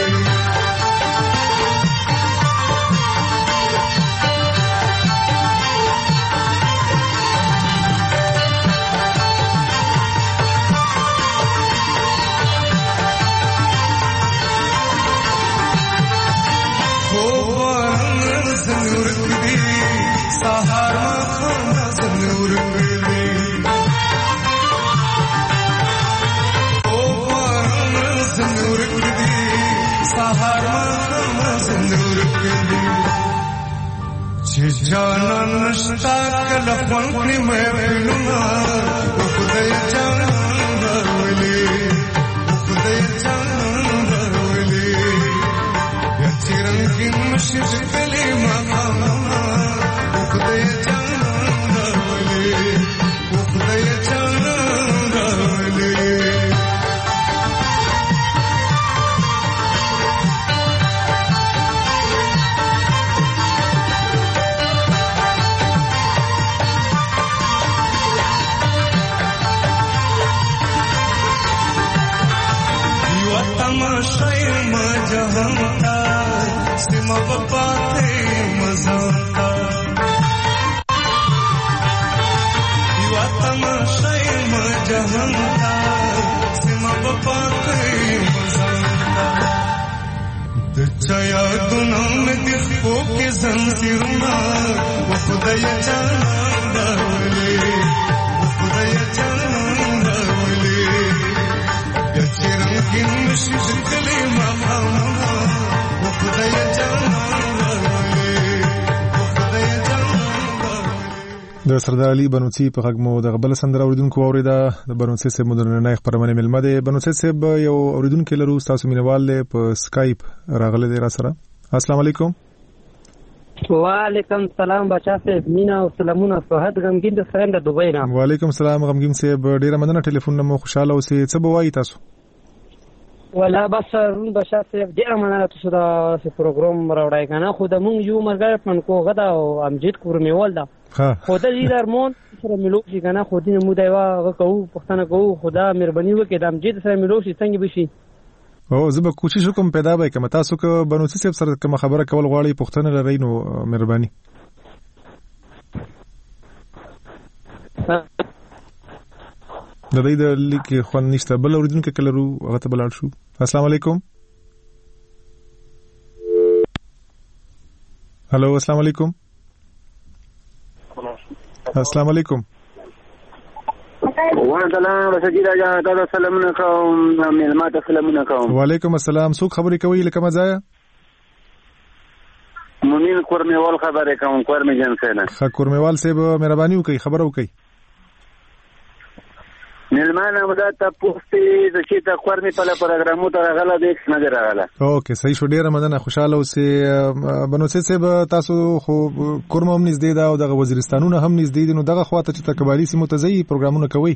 جانان نشتا کل خونی محفلنا خدای جانان راولی خدای جانان راولی یا چرنگین مشد کلمه مامونا خدای جانان راولی خدای جانان راولی चया दुनिया में दिखो के जंजीरना वो खुदाया जान रावले वो खुदाया जान रावले या चिरंगीन मुश्किल कलेमा मामा वो खुदाया जान रावले वो खुदाया जान د سردار علي بنوڅي په غږمو د غبل سندره اوریدونکو اوریدا د بنوڅي سه مدرنه نه خبرونه ملمه ده بنوڅي سه یو اوریدونکو لرو تاسو مینوال له په سکایپ راغله دی را سره السلام علیکم وعلیکم السلام بچا صاحب مینا او سلامونه فهد غمګین د فرند دوبۍ نه وعلیکم السلام غمګین صاحب ډیره مننه ټلیفون نمو خوشاله اوسئ څه بوای تاسو ولا بس رون بچا صاحب ډیره مننه تاسو دا پروګرام راوړای کنه خو د مونږ یو مرګ من کو غدا او امجد کورمیول دا خو د دې درمون سره ملو شي کنه خو دې مو دا وکاو پښتنه کوو خدا مهرباني وکړي د امجد سره ملو شي څنګه بشي او زه به کوشش وکم پیدا به کوم تاسو که بنوڅي صاحب سره کوم خبره کول غواړي پښتنه لري نو مهرباني د دې د لیک خو نشته بل اوریدونکو کلرو هغه ته بلار شو. السلام علیکم. هلو السلام علیکم. السلام علیکم. وعلیکم السلام تاسو سلامونه کوم ملمات سلامونه کوم. وعلیکم السلام. څوک خبرې کوي لکه مزایا؟ مونیل کورمیوال خبرې کوم کورمی جنسنه. ښه کورمیوال صاحب مهرباني وکړئ خبر وکړئ. ملمانه مدا ته پوښتې د چې د کورمی په پروګرامو ته غلا دې نه راغله. اوکې صحیح شو ډیره مننه خوشاله اوسې. بنوڅه صاحب تاسو خو کورم هم نږدې دا او د وزیرستانونو هم نږدې دي نو دغه خواته چې تکبالي سیمو ته ځي پروګرامونه کوي.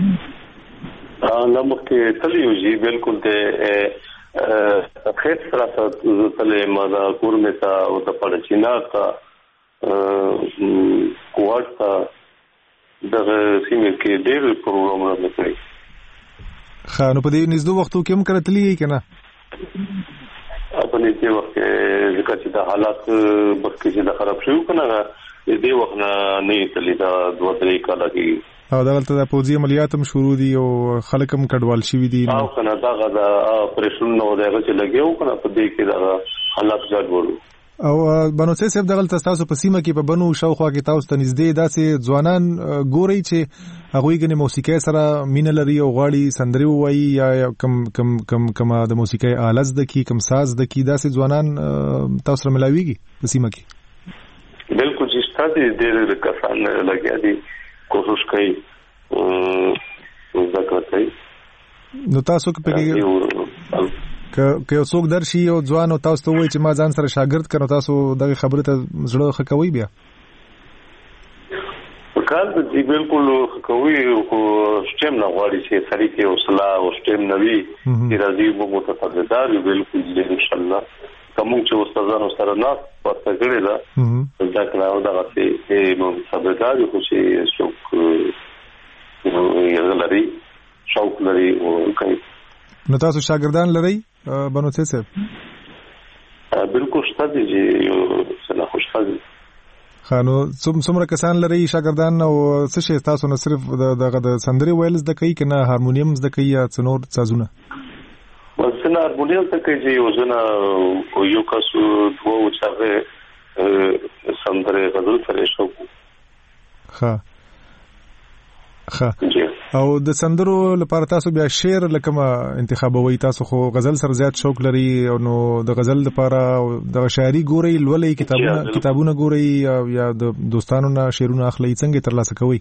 نو مخکې تلیو جی بالکل ته خیر سره تلې ما کورمه ته او د پړچینا ته کوټ ته دغه سیمه کې ډېر پروګرامونه کوي. خا نو په دې نږدې وختو کې هم کړتلی کنه په دې وخت کې ځکه چې د حالات بس کې د خراب شو کنه دې وخت نه تللی دا 2-3 کال کې او دغلته د پوزي عملیات هم شروع دي او خلک هم کډوال شوي دي او کنه دا د پرېشن نو دغه چې لګیو کنه په دې کې دا حالات ګډوډ او بنوڅه صاحب دغلته تاسو په سیمه کې په بنو شاوخوا کې تاسو ته نږدې داسې ځوانان ګوري چې هغه یې موسیقي سره مینه لري او غواړي سندري وایي یا کم د موسیقي آلات د کی کم ساز د کی داسې ځوانان تاسو سره ملاويږي په سیمه کې. بالکل چې ستاسو ډېر کسان لګیا دي کوشش کوي زده کوي. نو تاسو کې که یو څوک درشي او ځوان او تاسو ته وایي چې ما ځان سره شاګرد کړم تاسو دغه خبره ته زړه ښه کوي بیا کال دې بالکل کوي خو سټیم نه غواړي چې سړی کې حوصله او سټیم نوي چې راځي موږ ته تقدار بالکل ان شاء الله کوم چې استادانو سره نه پاتې کړی دا دا کلاو دا چې موږ تقدار خو چې څوک یو لري شوق لري او کوي. نو تاسو شاګردان لرئ بنوڅه صاحب؟ بالکل شته دي چې سره خوشاله خانو څومره کسان لري شاګردان او څه شي تاسو نه صرف د سندري ویلز د کوي کنه هارمونیم د کوي یا څنور سازونه؟ وسنه هارمونیم ته کوي یو ځنه یو کاسو دوه چې سندري غزل سره شو. ښه او د سندرو لپاره تاسو بیا شعر لکه انتخابوي تاسو خو غزل سره زیات شوق لري او نو د غزل لپاره د شاعري ګوري لولې کتابونه ګوري یا د دوستانو نه شعرونه اخلي څنګه ترلاسه کوي؟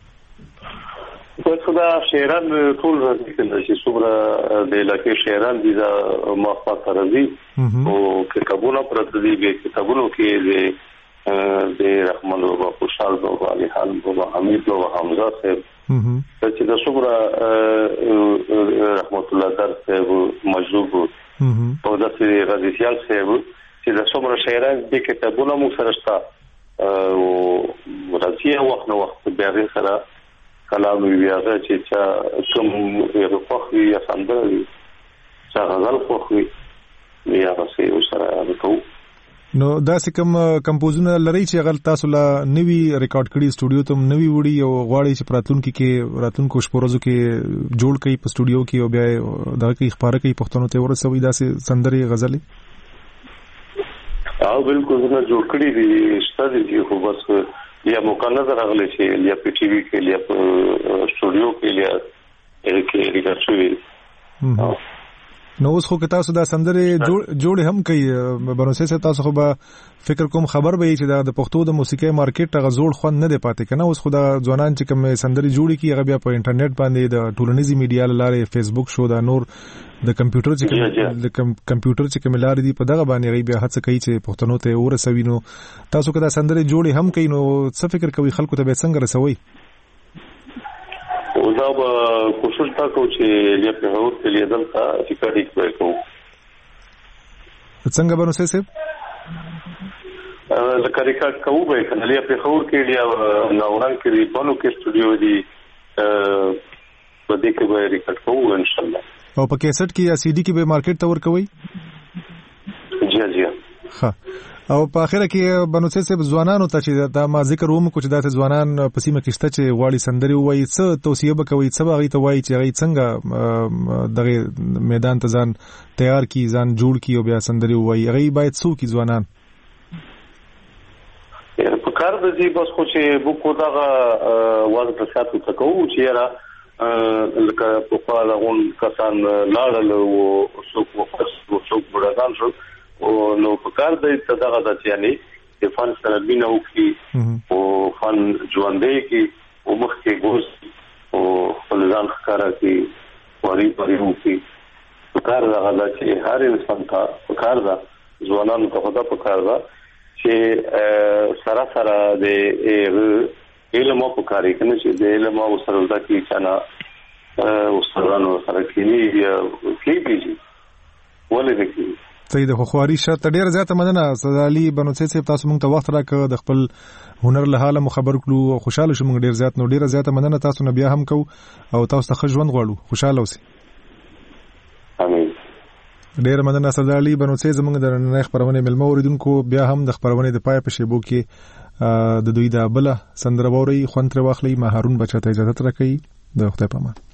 خدا شعران ټول راځي چې څومره د علاقې شعران دي دا مخاطر راځي او کتابونه پرته دي به کتابونو کې د رحمان بابا خوشحال بابا علي خان بابا حمید بابا حمزه صاحب چې د صبره رحمت الله در صاحب مجذوب او د غازی خیال صاحب چې د صبره شاعران د کتابونو مو سره شته او راځي وخت نو وخت بیا سره کلام بیا چې کوم یو خوخي یا سندري چې غزل خوخي بیا راسي سره کوو. نو دا څه کمپوزونه لري چې غل تاسو لا نوی ریکارډ کړی سټوډیو ته نوی وړي او غواړي چې راتلونکو شپورزو کې جوړ کړي په سټوډیو کې او بیا دغه کې خبره کوي پښتنو ته ورسوي دا څه سندري غزلي او بالکل نه جوړ کړی دي ستاسو چې خو بس یا مقننه راغلي چې یا په ټي وي کې یا په سټوډیو کې یا کې ریکارډ شوی. نو اوس خو که تاسو دا سندري جوړ هم کوي بنوڅه صاحب تاسو خو به فکر کوم خبر به چې د پښتو د موسیقي مارکیټ هغه زوړ خوند نه دی پاتې کنه اوس خو دا ځوانان چې کوم سندري جوړي کی هغه بیا په انټرنیټ باندې د ټولنیزي میډیا لاره فیسبوک شو دا نور د کمپیوټر چې کوم لارې دی په دغه باندې غي بیا هڅه کوي چې پښتنو ته ورسوي. نو تاسو که دا سندري جوړي هم کوي نو څه فکر کوي خلکو ته به څنګه رسوي؟ او دا به کوشش وکړو چې لیا په هوت کې لیدل تا چې کړي کوو. څنګه بنوڅه صاحب؟ لکه ریکارډ کوو به کنه لیا په هوت کې لیا ناوران کې بانو کې سټوډیو دی په دې کې به ریکارډ کوو ان شاء الله. او په کیسټ کې یا سی ډي کې به مارکیټ ته ورکوي؟ جی ها او په اخره کې بنوڅې سه ځوانانو ته چې دا ما ذکر ووم کو چې دا ځوانان په سیمه کې شته چې غواړي سندري وایي څه توصیه وکوي څه هغه ته وایي چې هغه څنګه دغه میدان ته ځان تیار کی ځان جوړ کی او بیا سندري وایي هغه باید څو کی ځوانان په کار د دې بس خو چې بوکو دغه واده په ساتو تکو چې را لکه په خپل غون کسان لاړل او څوک بډاګان شو او نو په کار د دغه د یعنی د فن سره بینه او کی او فن ژوندې کی او مخ کې ګوس او خپل ځان ښکارا کی وری پریو کی په کار دغه چې هر انسان ته په کار دا ځوانانو ته خدا په کار دا چې سره د علم په کاری کنه چې د علم او سره د کی چانا او سره سره کینی کیږي ولې کی سید خواري شته ډیر زیاته مننه استاد علي بنوڅې صاحب تاسو موږ ته وخت راکړ د خپل هنر له حاله خبر کړو او خوشاله شوم ډیر زیات نو ډیر زیاته مننه تاسو نه بیا هم کو او تاسو ته ژوند غواړو خوشاله اوسئ امين ډیر مننه استاد علي بنوڅې زموږ د نن خبرونه ملمو اوریدونکو بیا هم د خبرونه د پای په شیبو کې د دوی د بل سندربوري خونتر واخلي ما هارون بچا ته اجازه راکړي د خدای پامان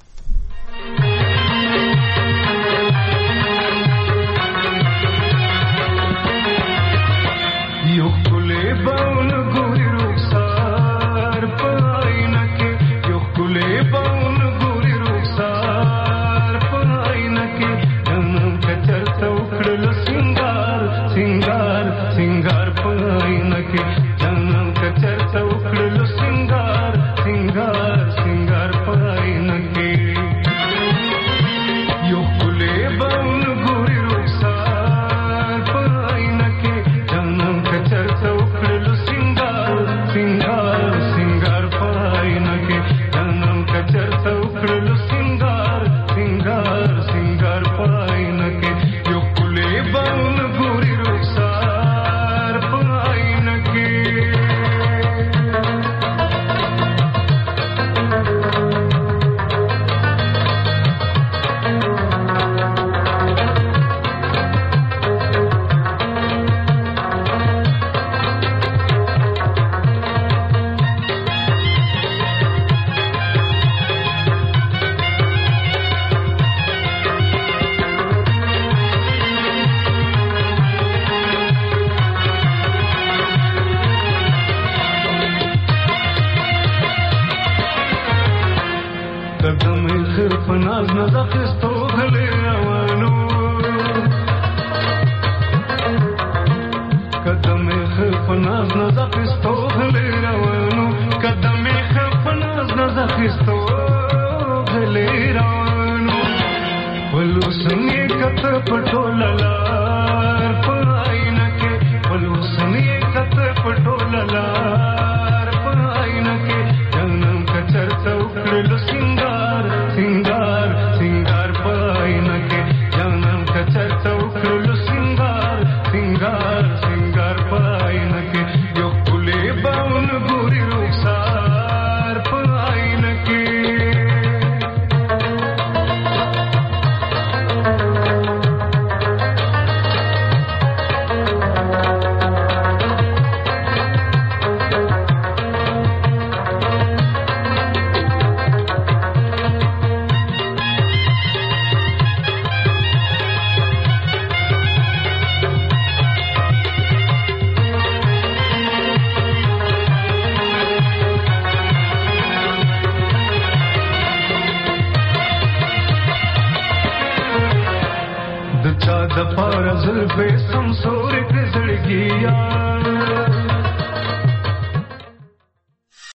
پټولا